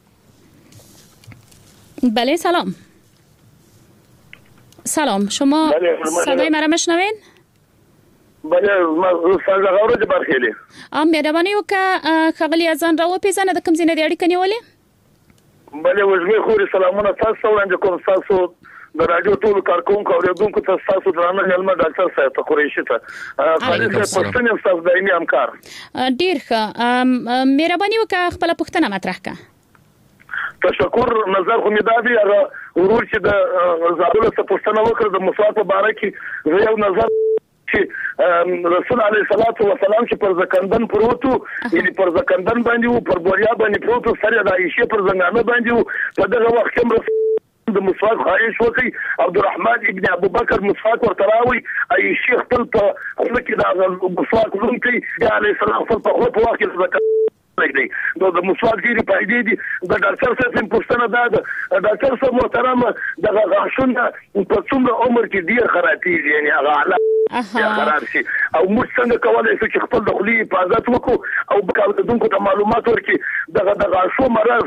بله سلام. سلام شما صدای مرا میشنوین؟ بله ما سلام رو برخیلی. ام مهرباني وکړه خغلی ازان راو پیژنه د کوم ځای نه اړیکه نیولې؟ بله وژمې خوري سلامونه تاسو وړاندې کوم تاسو د رادیو ټول کارکونکو اوریدونکو ته تاسو درانه علمه ډاکټر صاحب ته قریشي ته خالص پښتنې تاسو دایمي همکار. ډیر ښه مهرباني وکړه خپل پښتنه مطرح کړه. تشکر. نظر خو مې دا دی هغه ورور چې د زابل څخه پښتنه وکړه د مسواک په باره کې یو نظر رسول علیه الصلاۃ والسلام چې پر زکندن پروتو یعنی پر زکندن باندې وو پر بوریا باندې پروتو سره د عائشه پر زنګانه باندې وو په دغه وخت کې د مسواک خواهش وکړي عبدالرحمن ابن ابو بکر مسواک ورته راوي عائشه خپل په خپل کې د مسواک لونکي علیه السلام په خپل وخت کې لګي نو د مسواک ډیری فائدې دي. د ډاکټر صاحب په پوښتنه ده د ډاکټر صاحب محترم د غاښونو په څومره عمر کې ډیر خرابېږي یعنی هغه حالت خراب شي او موږ څنګه کولای شو چې خپل د خولي حفاظت وکړو او بکاوتونکو ته معلومات ورکړي دغه د غاښو مرض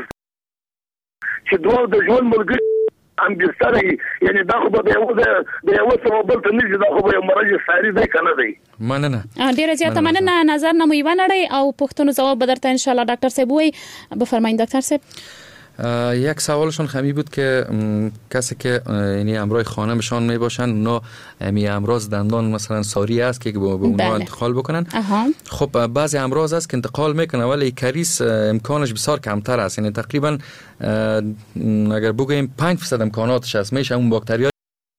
چې دوه د ژوند ملګری ام بستر یعنی دا خو به یو د یو څه بل ته نشي دا خو به مرض ساري دی کنه دی. مننه. ډیره زیاته مننه. نظر نه مو یوانړی او پښتون جواب بدرته ان شاء الله ډاکټر صاحب وای بفرمایید ډاکټر صاحب. یک سوالشون خمی بود که کسی که یعنی امرای خانمشان می باشن اونا می امراض دندان مثلا ساری است که به اونا انتقال بکنن. خب بعضی امراض است که انتقال میکنه ولی کریس امکانش بسیار کمتر است، یعنی تقریبا اگر بگوییم پنج درصد امکاناتش است میشه اون باکتریا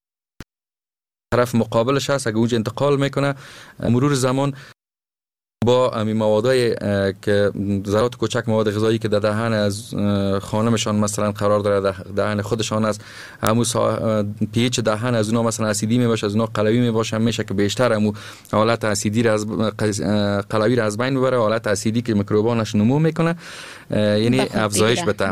طرف مقابلش هست اگر اونجا انتقال میکنه مرور زمان با امی موادای که ذرات کوچک مواد غذایی که در دهن از خانمشان مثلا قرار داره در دهن خودشان است همون پی اچ دهن از اونها مثلا اسیدی می باشه از اونها قلوی می باشه میشه که بیشتر همون حالت اسیدی را از قلوی را از بین میبره حالت اسیدی که میکروبانش نمو میکنه یعنی افزایش بده.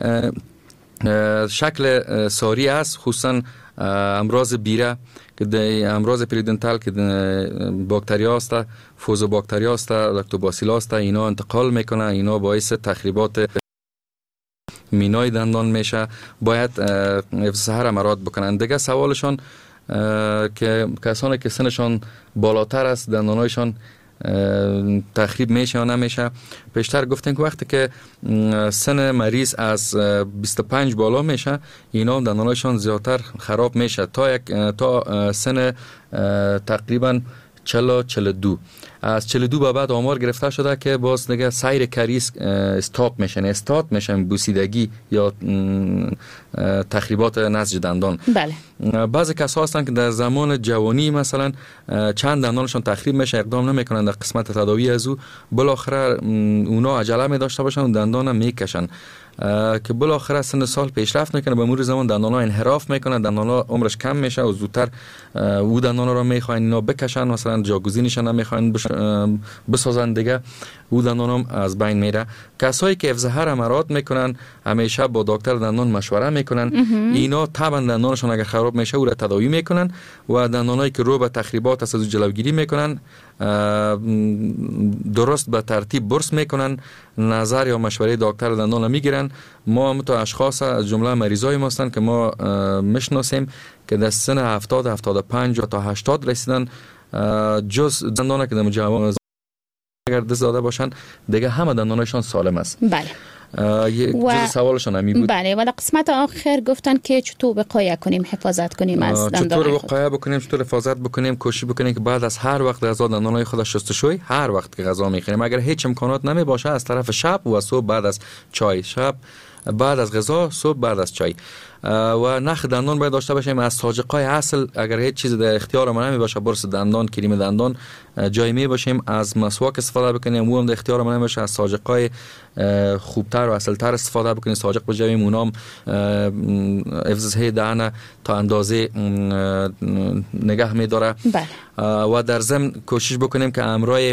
شکل ساری است خصوصا امراض بیره که در امراض پریدنتال که باکتریا است فوزو باکتریا است لاکتوباسیلا است اینا انتقال میکنه اینا باعث تخریبات مینای دندان میشه باید سحر مراد بکنن. دیگه سوالشان که کسانی که سنشان بالاتر است دندانایشان تخریب میشه یا نمیشه پیشتر گفتن که وقتی که سن مریض از بیست و پنج بالا میشه اینا دندانایشان زیادتر خراب میشه تا یک تا سن تقریبا چهل چهل و دو. از چهل و دو به بعد آمار گرفته شده که باز دیگه سیر کریس استاپ میشن استارت میشن بوسیدگی یا تخریبات نسج دندان. بله. بعضی کسا هستن که در زمان جوانی مثلا چند دندانشون تخریب میشه، اقدام نمیکنن در قسمت تداوی از او، بالاخره اونا عجله می داشته باشن و دندان میکشن که بالاخره سن سال پیشرفت میکنه، به مرور زمان دندانا انحراف میکنه، دندانا عمرش کم میشه و زودتر او دندانا رو میخواین اینا بکشن، مثلا جاگزینش نمیخواین بسازن دیگه، او دندانا از بین میره. کسایی که حفظ هر امرات میکنن همیشه با دکتر دندان مشوره میکنن، اینا طبعا دندانشون اگر خراب میشه او را تداوی میکنن و دندانایی که رو به تخریبات از از جلوگیری میکنن درست به ترتیب برس میکنن، نظر یا مشوره دکتر دندان میگیرن. ما هم تو اشخاص از جمله مریضای ما هستند که ما میشناسیم که در سن هفتاد هفتاد و پنج تا هشتاد رسیدن، جز دندانه که در جوان اگر دست داده باشن دیگه همه دندانشان سالم است. بله. و سوالشان همی بود. بله، و در قسمت آخر گفتن که چطور وقایه کنیم، حفاظت کنیم از دندان. چطور وقایه بکنیم، چطور حفاظت بکنیم، کوشش بکنیم که بعد از هر وقت غذا دندانهای خود شستشوی، هر وقت که غذا میخوریم اگر هیچ امکانات نمی باشه از طرف شب و صبح بعد از چای، شب بعد از غذا، صبح بعد از چای. و نخ دندان باید داشته باشیم از ساجقای اصل، اگر هیچ چیز در اختیار ما نمی باشه، برس دندان، کریم دندان جای می باشیم، از مسواک استفاده بکنیم، اون در اختیار ما نمی باشه از ساجقای خوبتر و اصلتر استفاده بکنیم، ساجق بجویم، اونام حفظ دهن تا اندازه نگه می داره. و در ضمن کوشش بکنیم که امرای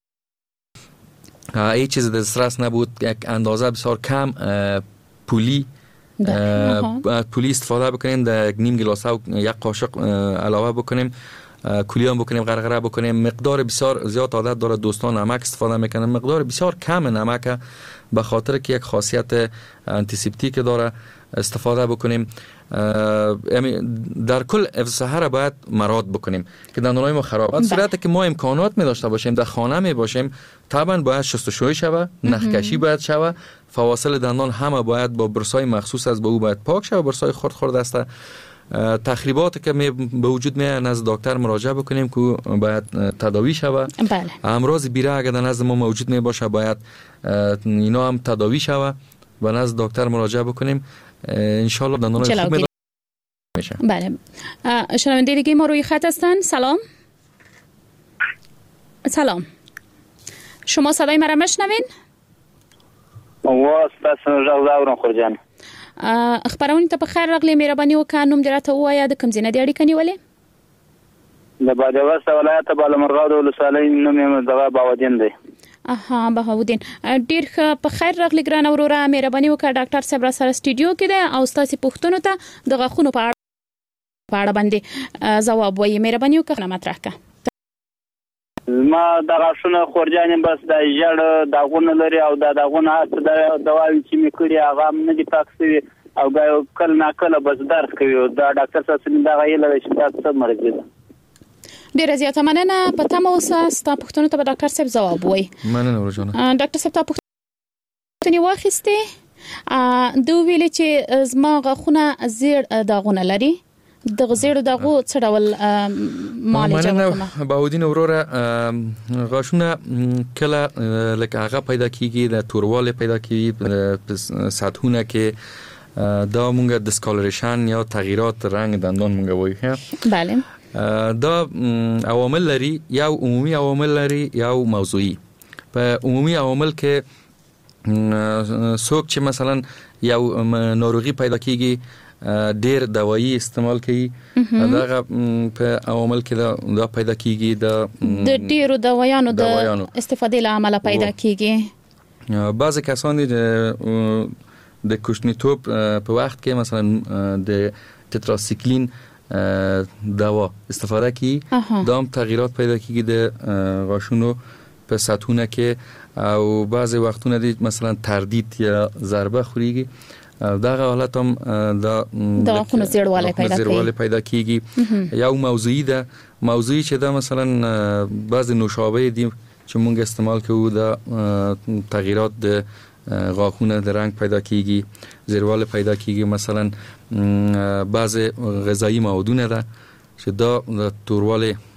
هیچ چیز دسترس نبود، یک اندازه بسیار کم پولی پولی استفاده بکنیم، در نیم گلاسه و یک قاشق علاوه بکنیم، کولیان بکنیم، غرغره بکنیم. مقدار بسیار زیاد عادت داره دوستان نمک استفاده میکنن، مقدار بسیار کم نمک به خاطر که یک خاصیت آنتیسپتیک داره استفاده بکنیم. در کل حفظ صحه باید مراد بکنیم که دندانای ما خراب. در صورتی که ما امکانات می داشته باشیم، در خانه می باشیم، طبعا باید شستشویی شوه، نخکشی باید شوه، فواصل دندان همه باید با برسای مخصوص از به او باید پاک شوه، برسای خرد خرد است. تخریبات که می به وجود می نزد دکتر مراجعه بکنیم که باید تداوی شوه. بله. امراض بیره اگر در نزد ما موجود می باشه باید اینا هم تداوی شوه و نزد دکتر مراجعه بکنیم. ان شاء الله دندان خوب می میشه. بله. شنونده دیگه ما روی خط هستن. سلام. سلام. شما صدای مرا میشنوین؟ واس بس راغورم خورجان. خبرونه ته په خیر راغلی، مهرباني وکړه نوم دې راته ووایه، د کوم ځای نه دې اړیکه نیولې؟ د بادغیس ولایت بالامرغاو د ولسوالۍ نوم یې دغه باودین دی. اها بهاودین، ډیر ښه، په خیر راغلی ګرانه وروره، مهرباني وکړه ډاکټر صاحب را سره سټوډیو کې دی او ستاسو پوښتنو ته د غاښونو په اړه په اړه باندې ځواب وایي. مهرباني وکړه مطرح کړه. ما د غاښونو خورجان بس د جړ داغونه لري او د داغونه هڅه د دواوی چې مې کړی هغه نه دي پاک شوي او کله ناکله بس درد کوي. دا ډاکټر صاحب څنګه دا غیله چې تاسو مرګ دي. ډیره زیاته مننه، په تمه اوسه، ستا پوښتنو ته به ډاکټر صاحب ځواب وایي. مننه ورجانه. ډاکټر صاحب ته پوښتنه واخیسته، دوی ویل چې زما غاښونه زیړ داغونه لري، د غزیړو دغه څه ډول معالجه وکړم؟ باودین وروره غاښونه کله لکه هغه پیدا کیږي د تورواله پیدا کیږي په سطحونه کې، دا مونږه دیسکالریشن یا تغییرات رنگ دندان مونږه وایو. بله. دا عوامل لري، یا عمومي عوامل لري یا موضوعي. په عمومي عوامل کې څوک چې مثلا یو ناروغي پیدا کیږي ډیر دوايي استعمال کوي، دا په عوامل کې دا پیدا کیږي، د ډیرو دوايانو د استفادې له امله پیدا کیږي. بعضی کسان د کوشنیتوب په وخت کې مثلا د تتراسیکلین دوا استفاده کی، دا هم تغییرات پیدا کیږي د غاښونو په سطحونه کې، او بعضی وختونه دي مثلا تردید یا ضربه خوريږي، دغه حالت هم د غاښونو زیړوالی پیدا کوي پیدا کیږي. یو موضوعي ده، موضوعي چې دا مثلا بعضی نوشابه دي چې مونږ استعمال کوو، د تغییرات د غاښونو د رنگ پیدا کیږي، زیړوالی پیدا کیږي. مثلا بعضی غذایی موادونه ده چې دا د توروالی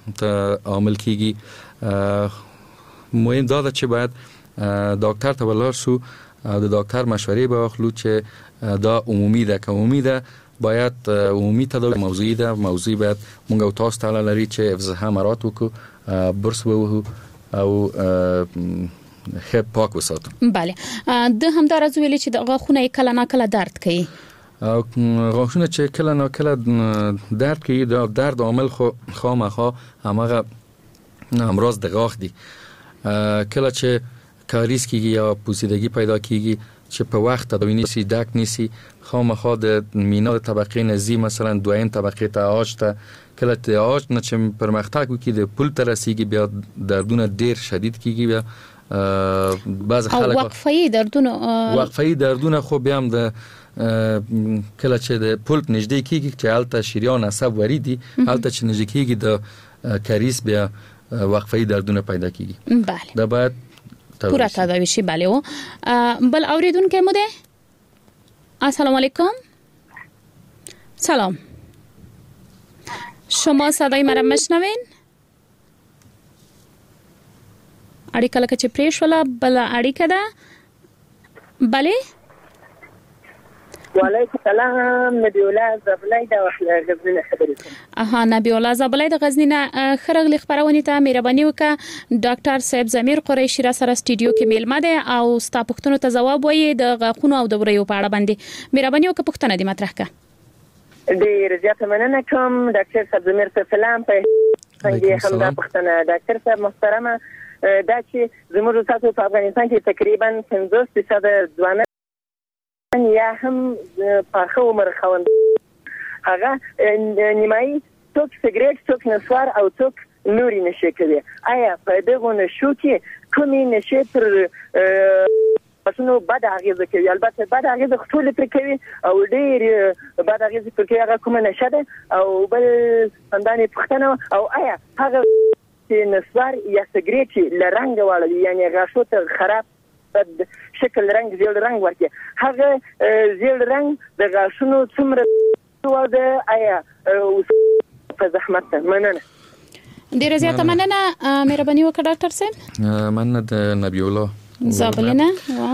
ته عامل کیږي. مهم دا ده چې باید ډاکټر ته ولاړ شو او د ډاکټر مشورې به واخلو چې دا عمومي ده که عمومي ده باید عمومي تداوی موضوعي ده. موضوعي باید مونږ او تاسو ته لري چې افزه مرات وکړو، برس ووهو او خپ پاک وساتو. بله د همدار از ویلي چې د غاښونه کله نه کله درد کوي. غاښونه چې کله نه کله درد کوي دا درد عامل خو خامخا همغه امراض د غاښ دي. کله چې کاریس کیږي یا پوسیدگی پیدا کیږي چې په وخت تداوی نیسی دک نیسی خامخا د مینا طبقه نزی مثلا دویم طبقه ته آج ته کله ته آج نه چې پرمختګ وکړي د پل ته رسیږي بیا دردونه ډیر شدید کیږي. بیا بعض خلک وقفه‌ای دردونه وقفه‌ای دردونه خو بیا هم د کله چې د پل نږدې کیږي چې الته شریان عصب وریدي الته چې نږدې کیږي د کاریس بیا وقفه‌ای دردونه پیدا کیږي. بله دا باید پورا تداوی شي. بله و بل اوریدونکو مو ده. السلام علیکم. سلام، شما صدای مرا میشنوین؟ اړیکه لکه چې پرې شوله بل اړیکه ده. بله وعلیکم السلام. نبی الله زبلای د غزنی خبرې کوم. اها نبی الله زبلای د غزنی نه خرغلی خبرونه ته مهرباني وکړه. ډاکټر صاحب زمیر قریشی را سره استودیو کې میلمه ده او ستا پوښتنو ته جواب وایي د غاښونو او د وریو په اړه باندې. مهرباني وکړه پوښتنه دې مطرح کړه. ډیر زیاته مننه کوم ډاکټر صاحب زمیر په سلام په څنګه هم دا پوښتنه ډاکټر صاحب محترمه دا چې زموږ تاسو په افغانستان کې تقریبا پنځوس فیصد ځوانان یا هم پاخه عمر خوند هغه نیمایي څوک سګریټ څوک نسوار او څوک نوري نشه کوي. آیا په دغه نشو کې کومې نشه پر پښنو بد اغیزه کوي؟ البته بد اغیزه ټول پر کوي او ډیر بد اغیزه پر کوي. هغه کومه نشه ده او بل څنګه پښتنه او آیا هغه چې نسوار یا سګریټ لرنګ واړوي یعنی غاښو ته خراب شکل رنگ زیړ رنگ ورکړي هغه زیړ رنگ د غاښونو څومره وده؟ آیا په زحمت مننه. ډیره زیاته مننه. مهرباني وکړه ډاکټر صاحب. مننه د نبی الله زابلینه.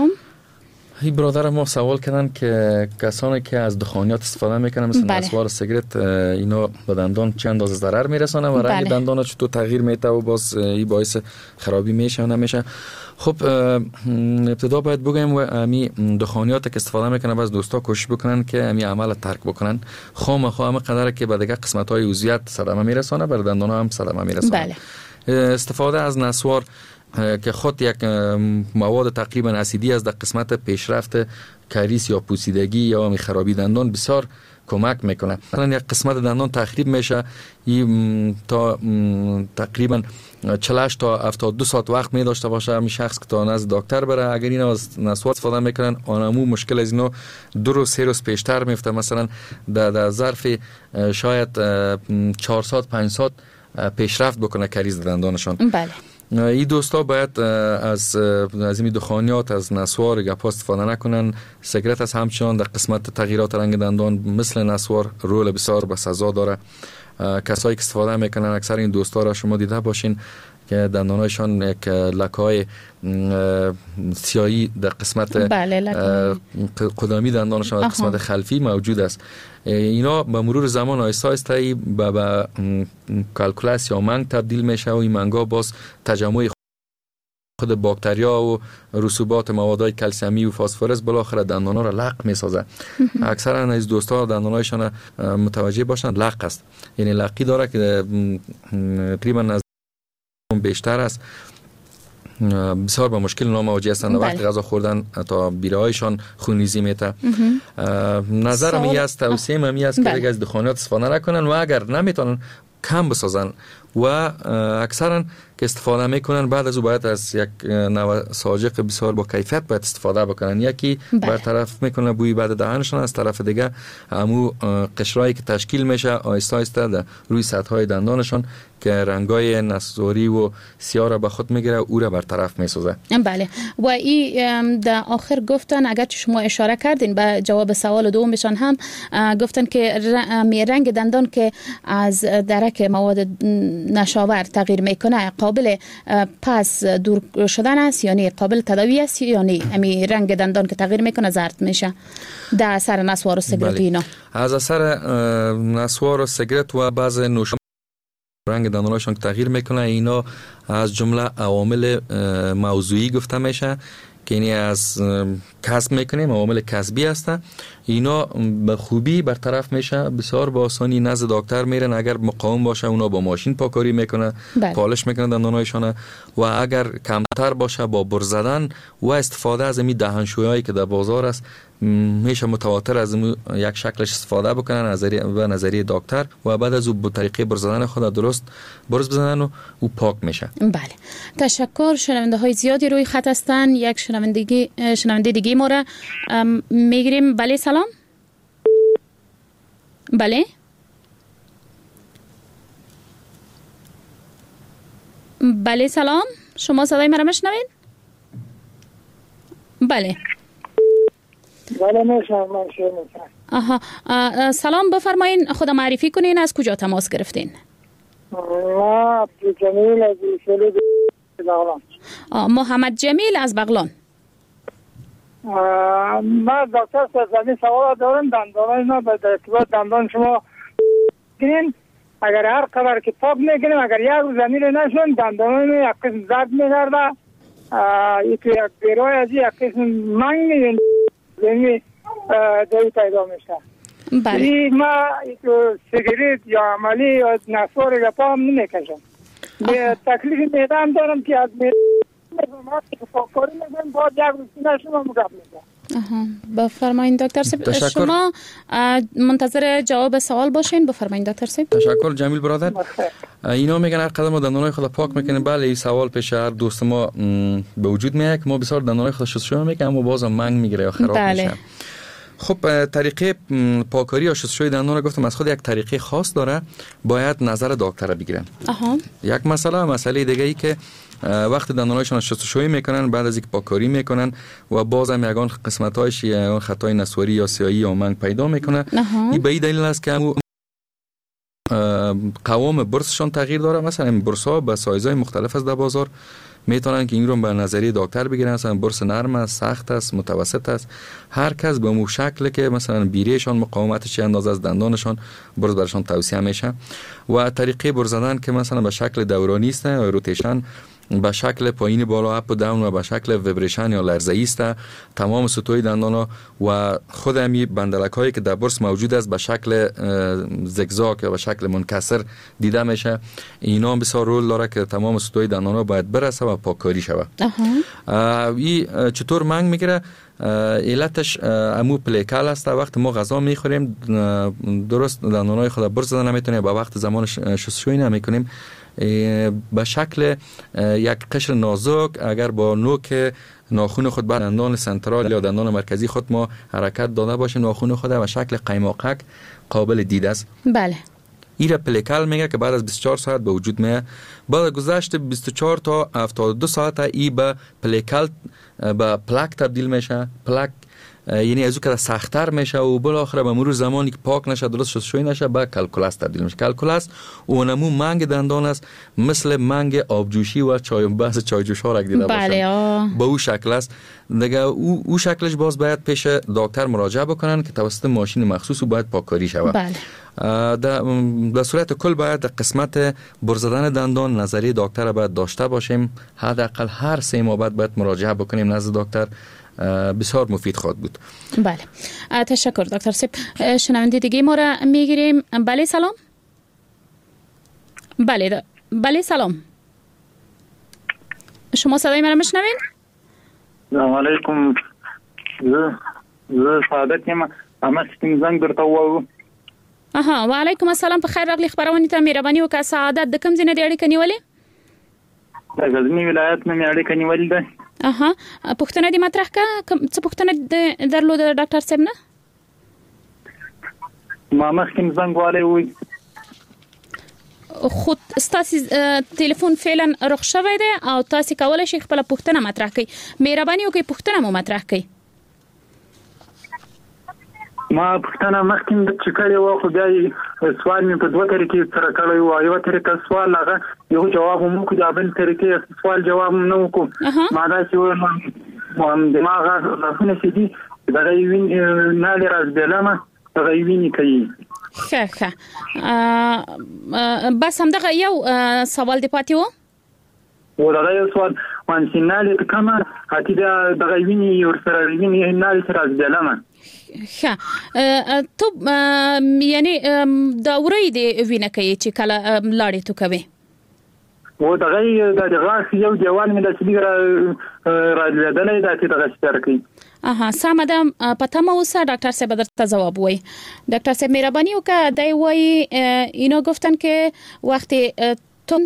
هی برادر ما سوال کردن که کسانی که از دخانیات استفاده میکنن مثل بله. نسوار سیگرت اینا به دندان چه اندازه ضرر میرسانه و رنگ بله. دندان چطور تغییر میده و باز این باعث خرابی میشه و نمیشه. خب ابتدا باید بگیم و امی دخانیات که استفاده میکنن باز دوستا کوشش بکنن که امی عمل ترک بکنن. خام خام قدره که به دیگه قسمت های عضویت صدمه میرسانه بر دندان هم صدمه میرسانه. بله. استفاده از نسوار که خود یک مواد تقریبا اسیدی است در قسمت پیشرفت کاریس یا پوسیدگی یا خرابی دندان بسیار کمک میکنه. مثلا یک قسمت دندان تخریب میشه این تا تقریبا چهل و هشت تا هفتاد و دو ساعت وقت می داشته باشه همین شخص که تا نزد دکتر بره. اگر اینا از نسوار استفاده میکنن آنمو مشکل از اینا دو روز سه روز پیشتر میفته. مثلا در ظرف شاید چهار ساعت پنج ساعت پیشرفت بکنه کاریس دندانشان. بله. این دوستا باید از از این دخانیات از نسوار گپ استفاده نکنن. سیگرت از همچنان در قسمت تغییرات رنگ دندان مثل نسوار رول بسیار بسزا داره. کسایی که استفاده میکنن اکثر این دوستا را شما دیده باشین که دندانایشان یک لکه‌های سیاهی در قسمت بله قدامی دندانشان در قسمت خلفی موجود است. اینا به مرور زمان آهسته آهسته به کالکولاس یا منگ تبدیل میشه و این منگا باز تجمع خود باکتریا و رسوبات موادهای کلسیمی و فسفرس بالاخره دندانا را لق میسازه. اکثرا از دوستا دندانایشان متوجه باشند لق است، یعنی لقی داره که تقریبا از بیشتر است. بسیار با مشکل نامواجه هستند وقتی غذا خوردن تا بیرهایشان خونریزی میته. نظر می است توصیه می است که دیگه از دخانیات استفاده نکنن و اگر نمیتونن کم بسازن و اکثرا که استفاده میکنن بعد از او باید از یک نوع ساجق بسیار با کیفیت باید استفاده بکنن. یکی برطرف میکنه بوی بعد دهنشان، از طرف دیگه همو قشرایی که تشکیل میشه آهسته آهسته در روی سطح‌های دندانشان که رنگای نسواری و سیاه را به خود میگیره او را برطرف میسازه. بله. و این در آخر گفتن اگر شما اشاره کردین به جواب سوال دومشان هم گفتن که رنگ دندان که از درک مواد نشاور تغییر میکنه قابل پس دور شدن است یا نه، قابل تداوی است یا نه؟ امی رنگ دندان که تغییر میکنه زرد میشه در اثر نسوار و سیگارت اینا. از اثر نسوار و سیگارت و بعض نوش رنگ دندانشان که تغییر میکنه، اینا از جمله عوامل موضوعی گفته میشه که یعنی از کسب میکنیم، عوامل کسبی هستن. اینا به خوبی برطرف میشه، بسیار با آسانی نزد دکتر میرن. اگر مقاوم باشه اونا با ماشین پاکاری میکنه، پالش میکنه دندانایشان، و اگر کمتر باشه با برش زدن و استفاده از این دهنشویایی که در بازار است میشه متواتر از یک شکلش استفاده بکنن نظریه و نظریه دکتر، و بعد از او به طریقه برش زدن خود درست برش بزنن و او پاک میشه. بله، تشکر. شنونده های زیادی روی خط هستن. یک شنونده شنونده دیگه ما را میگیریم. بله سلام. بله بله سلام، شما صدای مرا میشنوید؟ بله بله میشنوم. من شروع میکنم. آها، سلام، بفرمایین خود معرفی کنین، از کجا تماس گرفتین؟ ما جمیل از بغلان. محمد جمیل از بغلان. ما دکتر سرزمین سوال دارم. دندانای ما به ارتباط دندان شما گرین، اگر هر قدر که پاک میکنیم، اگر یک روز زمین نشون دندانای ما یک قسم زرد میگرده، یک بیرای از یک قسم منگ میگن زمین دایی پیدا میشه. بله. ما سیگریت یا عملی یا نسوار یا پا هم نمیکشم. تکلیف میدم دارم که از میدم پاکاری میکنم باید یک روز نشون هم گفت میکنم. آها، بفرمایین دکتر صاحب. شما منتظر جواب سوال باشین. بفرمایین دکتر صاحب. تشکر جمیل برادر. اینا میگن هر قدم ما دندانای خود پاک میکنیم. بله، این سوال پیش هر دوست ما به وجود میاد که ما بسیار دندانای خود شستشوی میکنیم اما بازم منگ میگیره یا خراب بله. میشه. خب طریقه پاکاری یا شستشوی دندان رو گفتم از خود یک طریقه خاص داره، باید نظر دکتر رو بگیرن. آها. یک مسئله مسئله دیگه ای که وقتی دندانایشون شستشوی میکنن، بعد از اینکه پاکاری میکنن و بازم یگان قسمتایش یا خطای نسواری یا سیاهی یا منگ پیدا میکنه، این به این دلیل است که قوام برسشان تغییر داره. مثلا این برس‌ها به سایزهای مختلف است در بازار، میتونن که این رو به نظریه دکتر بگیرن. مثلا برس نرم است، سخت است، متوسط است. هر کس به مو شکل که مثلا بیریشان مقاومتش چه اندازه از دندانشان برس برشان توصیه میشه. و طریقه برس زدن که مثلا به شکل دورانی است، روتیشن، به شکل پایین بالا اپ و داون و به شکل ویبریشن یا لرزه‌ای است. تمام سطوح دندانا و خود امی بندلک هایی که در برس موجود است به شکل زگزاگ یا به شکل منکسر دیده میشه. اینا بسیار رول داره که تمام سطوح دندانا باید برسه و پاککاری شود. این چطور منگ میگیره؟ علتش امو پلیکل است. وقتی ما غذا میخوریم درست دندانای خود برس زدن نمیتونیم، با وقت زمان شستشویی نمیکنیم، به شکل یک قشر نازک اگر با نوک ناخن خود بر دندان سنترال یا دندان مرکزی خود ما حرکت داده باشیم، ناخن خود به شکل قیماقک قابل دید است. بله. این پلیکل میگه که بعد از بیست و چهار ساعت به وجود میاد. بعد از گذشت بیست و چهار تا هفتاد و دو ساعت این به پلیکل به پلاک تبدیل میشه. پلاک یعنی از او که سخت‌تر میشه و بالاخره به مرور زمانی که پاک نشه، درست شستشویی نشه، به کلکولاس تبدیل میشه. کلکولاس اون نمو منگ دندان است، مثل منگ آبجوشی و چای بحث چای جوش ها را دیده باشن. بله. با او شکل است دیگه. او او شکلش باز باید پیش دکتر مراجعه بکنن که توسط ماشین مخصوص باید پاککاری شود. بله. در صورت کل باید قسمت برش زدن دندان نظریه دکتر باید داشته باشیم. حداقل هر سه ماه بعد باید مراجعه بکنیم نزد دکتر. بسیار مفید خواهد بود. بله، تشکر دکتر صاحب. شنونده دیگه ما را میگیریم. بله سلام. بله دا. بله سلام، شما صدای من را میشنوید؟ سلام علیکم. زه زه سعادت یم. اما سیستم زنگ درته وو. اها، و علیکم السلام. په خیر راغلی. خبرونه ته مهرباني وکړه. سعادت د کوم ځای نه دی اړیکه نیولې؟ د غزنی ولایت نه مې اړیکه نیولې ده. اها، پوښتنه دې مطرح کړه. څه پوښتنه درلوده ډاکټر صاحب نه؟ ما مخکې زنګ والی وی. خود ستاسو ټلیفون فعلا رخ شوی دی او تاسو کولای شئ خپل پوښتنه مطرح کړئ. مهرباني وکړئ پوښتنه مو مطرح کړئ. ما پښتنه مخکې د چکړې و خو بیا سوال مې په دوه طریقې سره کړی و. یو طریقه سوال هغه یو جواب مو کو د بل طریقې سوال جواب نه وکړو. ما دا چې و دماغ غوښنه سي دي دا وین نه لري بلما دا ویني کوي. ښه ښه بس هم دغه یو سوال دی پاتې و. و دا یو سوال وانسینالی کما هتی دا دغه ویني ور سره ویني نه سره بلما. ښه تو یعنی دا ورې دی وینه کوي چې کله لاړې تو کوي. و دغه د غاښ یو دیوال مې د سلیګر راځلې دا چې دغه ستر کوي. آها سم ده پته مو اوسه دکتر صاحب درته جواب وای. دکتر صاحب مهربانی وکړه دای وای اینا گفتن که وقتی تون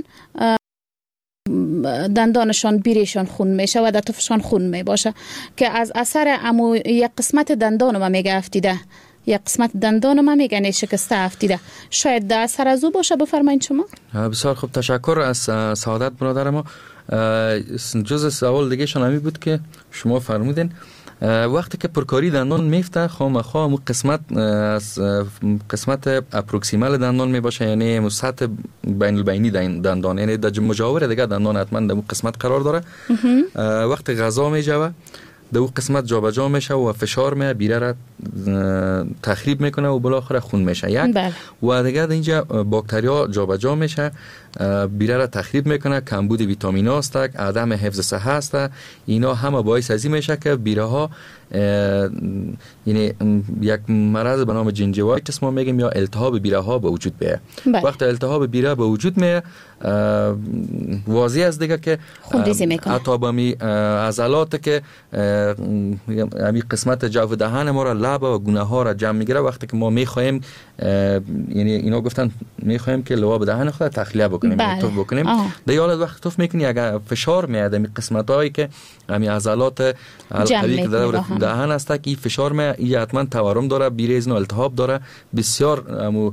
دندانشان بیرشان خون میشه و در طرفشان خون می باشه که از اثر امو یک قسمت دندان ما میگه افتیده یک قسمت دندان ما میگه شکسته افتیده شاید در اثر از او باشه. بفرمایید شما. بسیار خوب تشکر از سعادت برادر ما. جز سوال دیگه شون همی بود که شما فرمودین وقتی که پرکاری دندان میفته خامخا مو قسمت از قسمت اپروکسیمال دندان می باشه یعنی مو سطح بین البینی دندان یعنی در مجاور دیگه دندان حتما در قسمت قرار داره. وقتی غذا می جوه در اون قسمت جابجا میشه و فشار می بیره را تخریب میکنه و بالاخره خون میشه یک بله. و دیگه در اینجا باکتریا جابجا میشه بیره را تخریب میکنه. کمبود ویتامین ها است، عدم حفظ صحه است، اینا همه باعث ازی میشه که بیره ها یعنی یک مرض به نام جینجیوایتس ما میگیم یا التهاب بیره ها به وجود بیاد. وقتی التهاب بیره به وجود میاد واضح است دیگه که حتی با می عضلات که همین قسمت جو دهان ما را لب و گونه ها را جمع میگیره وقتی که ما میخوایم یعنی اینا گفتن میخوایم که لعاب دهان خود تخلیه بکنیم بله. توف بکنیم در این حالت وقتی توف میکنی اگر فشار میاد همین قسمت هایی که همین عضلات حلقوی که در دهان است که این فشار میاد این حتما تورم داره بیریزن و التهاب داره بسیار همو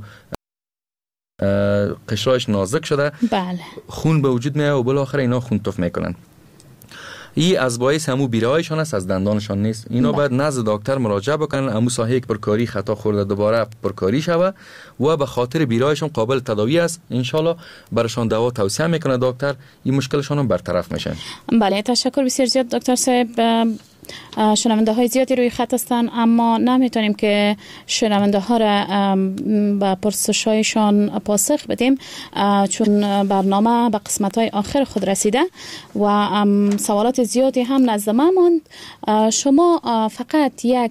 قشرایش نازک شده بله. خون به وجود میاد و بالاخره اینا خون توف میکنن. این از باعث همو بیرهایشان است از دندانشان نیست. اینا باید نزد دکتر مراجعه بکنن. همو ساحه یک پرکاری خطا خورده دوباره پرکاری شوه و به خاطر بیرهایشان قابل تداوی است. انشالله برشان دوا توصیه میکنه دکتر این مشکلشان هم برطرف میشه. بله تشکر بسیار زیاد دکتر صاحب. شنونده های زیادی روی خط هستن اما نمیتونیم که شنونده ها را به پرسش هایشان پاسخ بدیم چون برنامه به قسمت های آخر خود رسیده و سوالات زیادی هم نزد ما ماند. شما فقط یک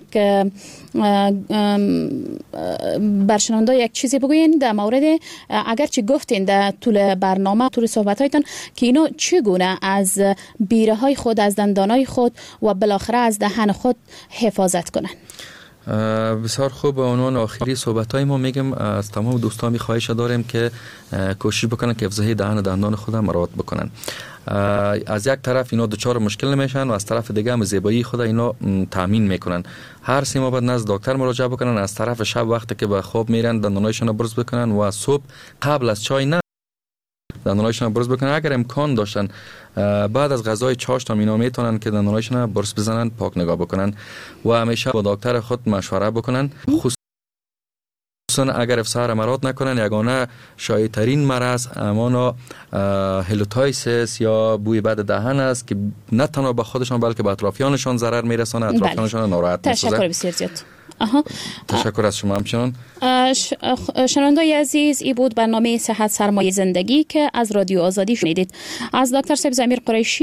بر شنونده یک چیزی بگوین در مورد اگرچه گفتین در طول برنامه طول صحبت هایتان که اینو چگونه از بیره های خود از دندان های خود و بالاخره از دهن خود حفاظت کنن. بسیار خوب. به عنوان آخری صحبت‌های ما میگم از تمام دوستان می خواهش داریم که کوشش بکنن که حفظی دهن دندان خود هم رعایت بکنن. از یک طرف اینا دچار مشکل نمیشن و از طرف دیگه هم زیبایی خود اینا تامین میکنن. هر سه ماه بعد نزد دکتر مراجعه بکنن. از طرف شب وقتی که به خواب میرن دندانایشون رو برز بکنن و صبح قبل از چای نه دندانایشون برز بکنن. اگر امکان داشتن بعد از غذای چاشت هم اینا میتونن که دندانایشون برز بزنن پاک نگاه بکنن و همیشه با دکتر خود مشوره بکنن. خصوصا اگر افسار امراض نکنن یگانه شایع ترین مرض همانا هلوتایسیس یا بوی بد دهن است که نه تنها به خودشان بلکه به اطرافیانشان ضرر میرسانه. اطرافیانشان ناراحت میسازه. تشکر بسیار زیاد. آها. تشکر از شما همچنان. شنوندگان عزیز ای بود برنامه صحت سرمایه زندگی که از رادیو آزادی شنیدید. از دکتر صاحب ضمیر قریشی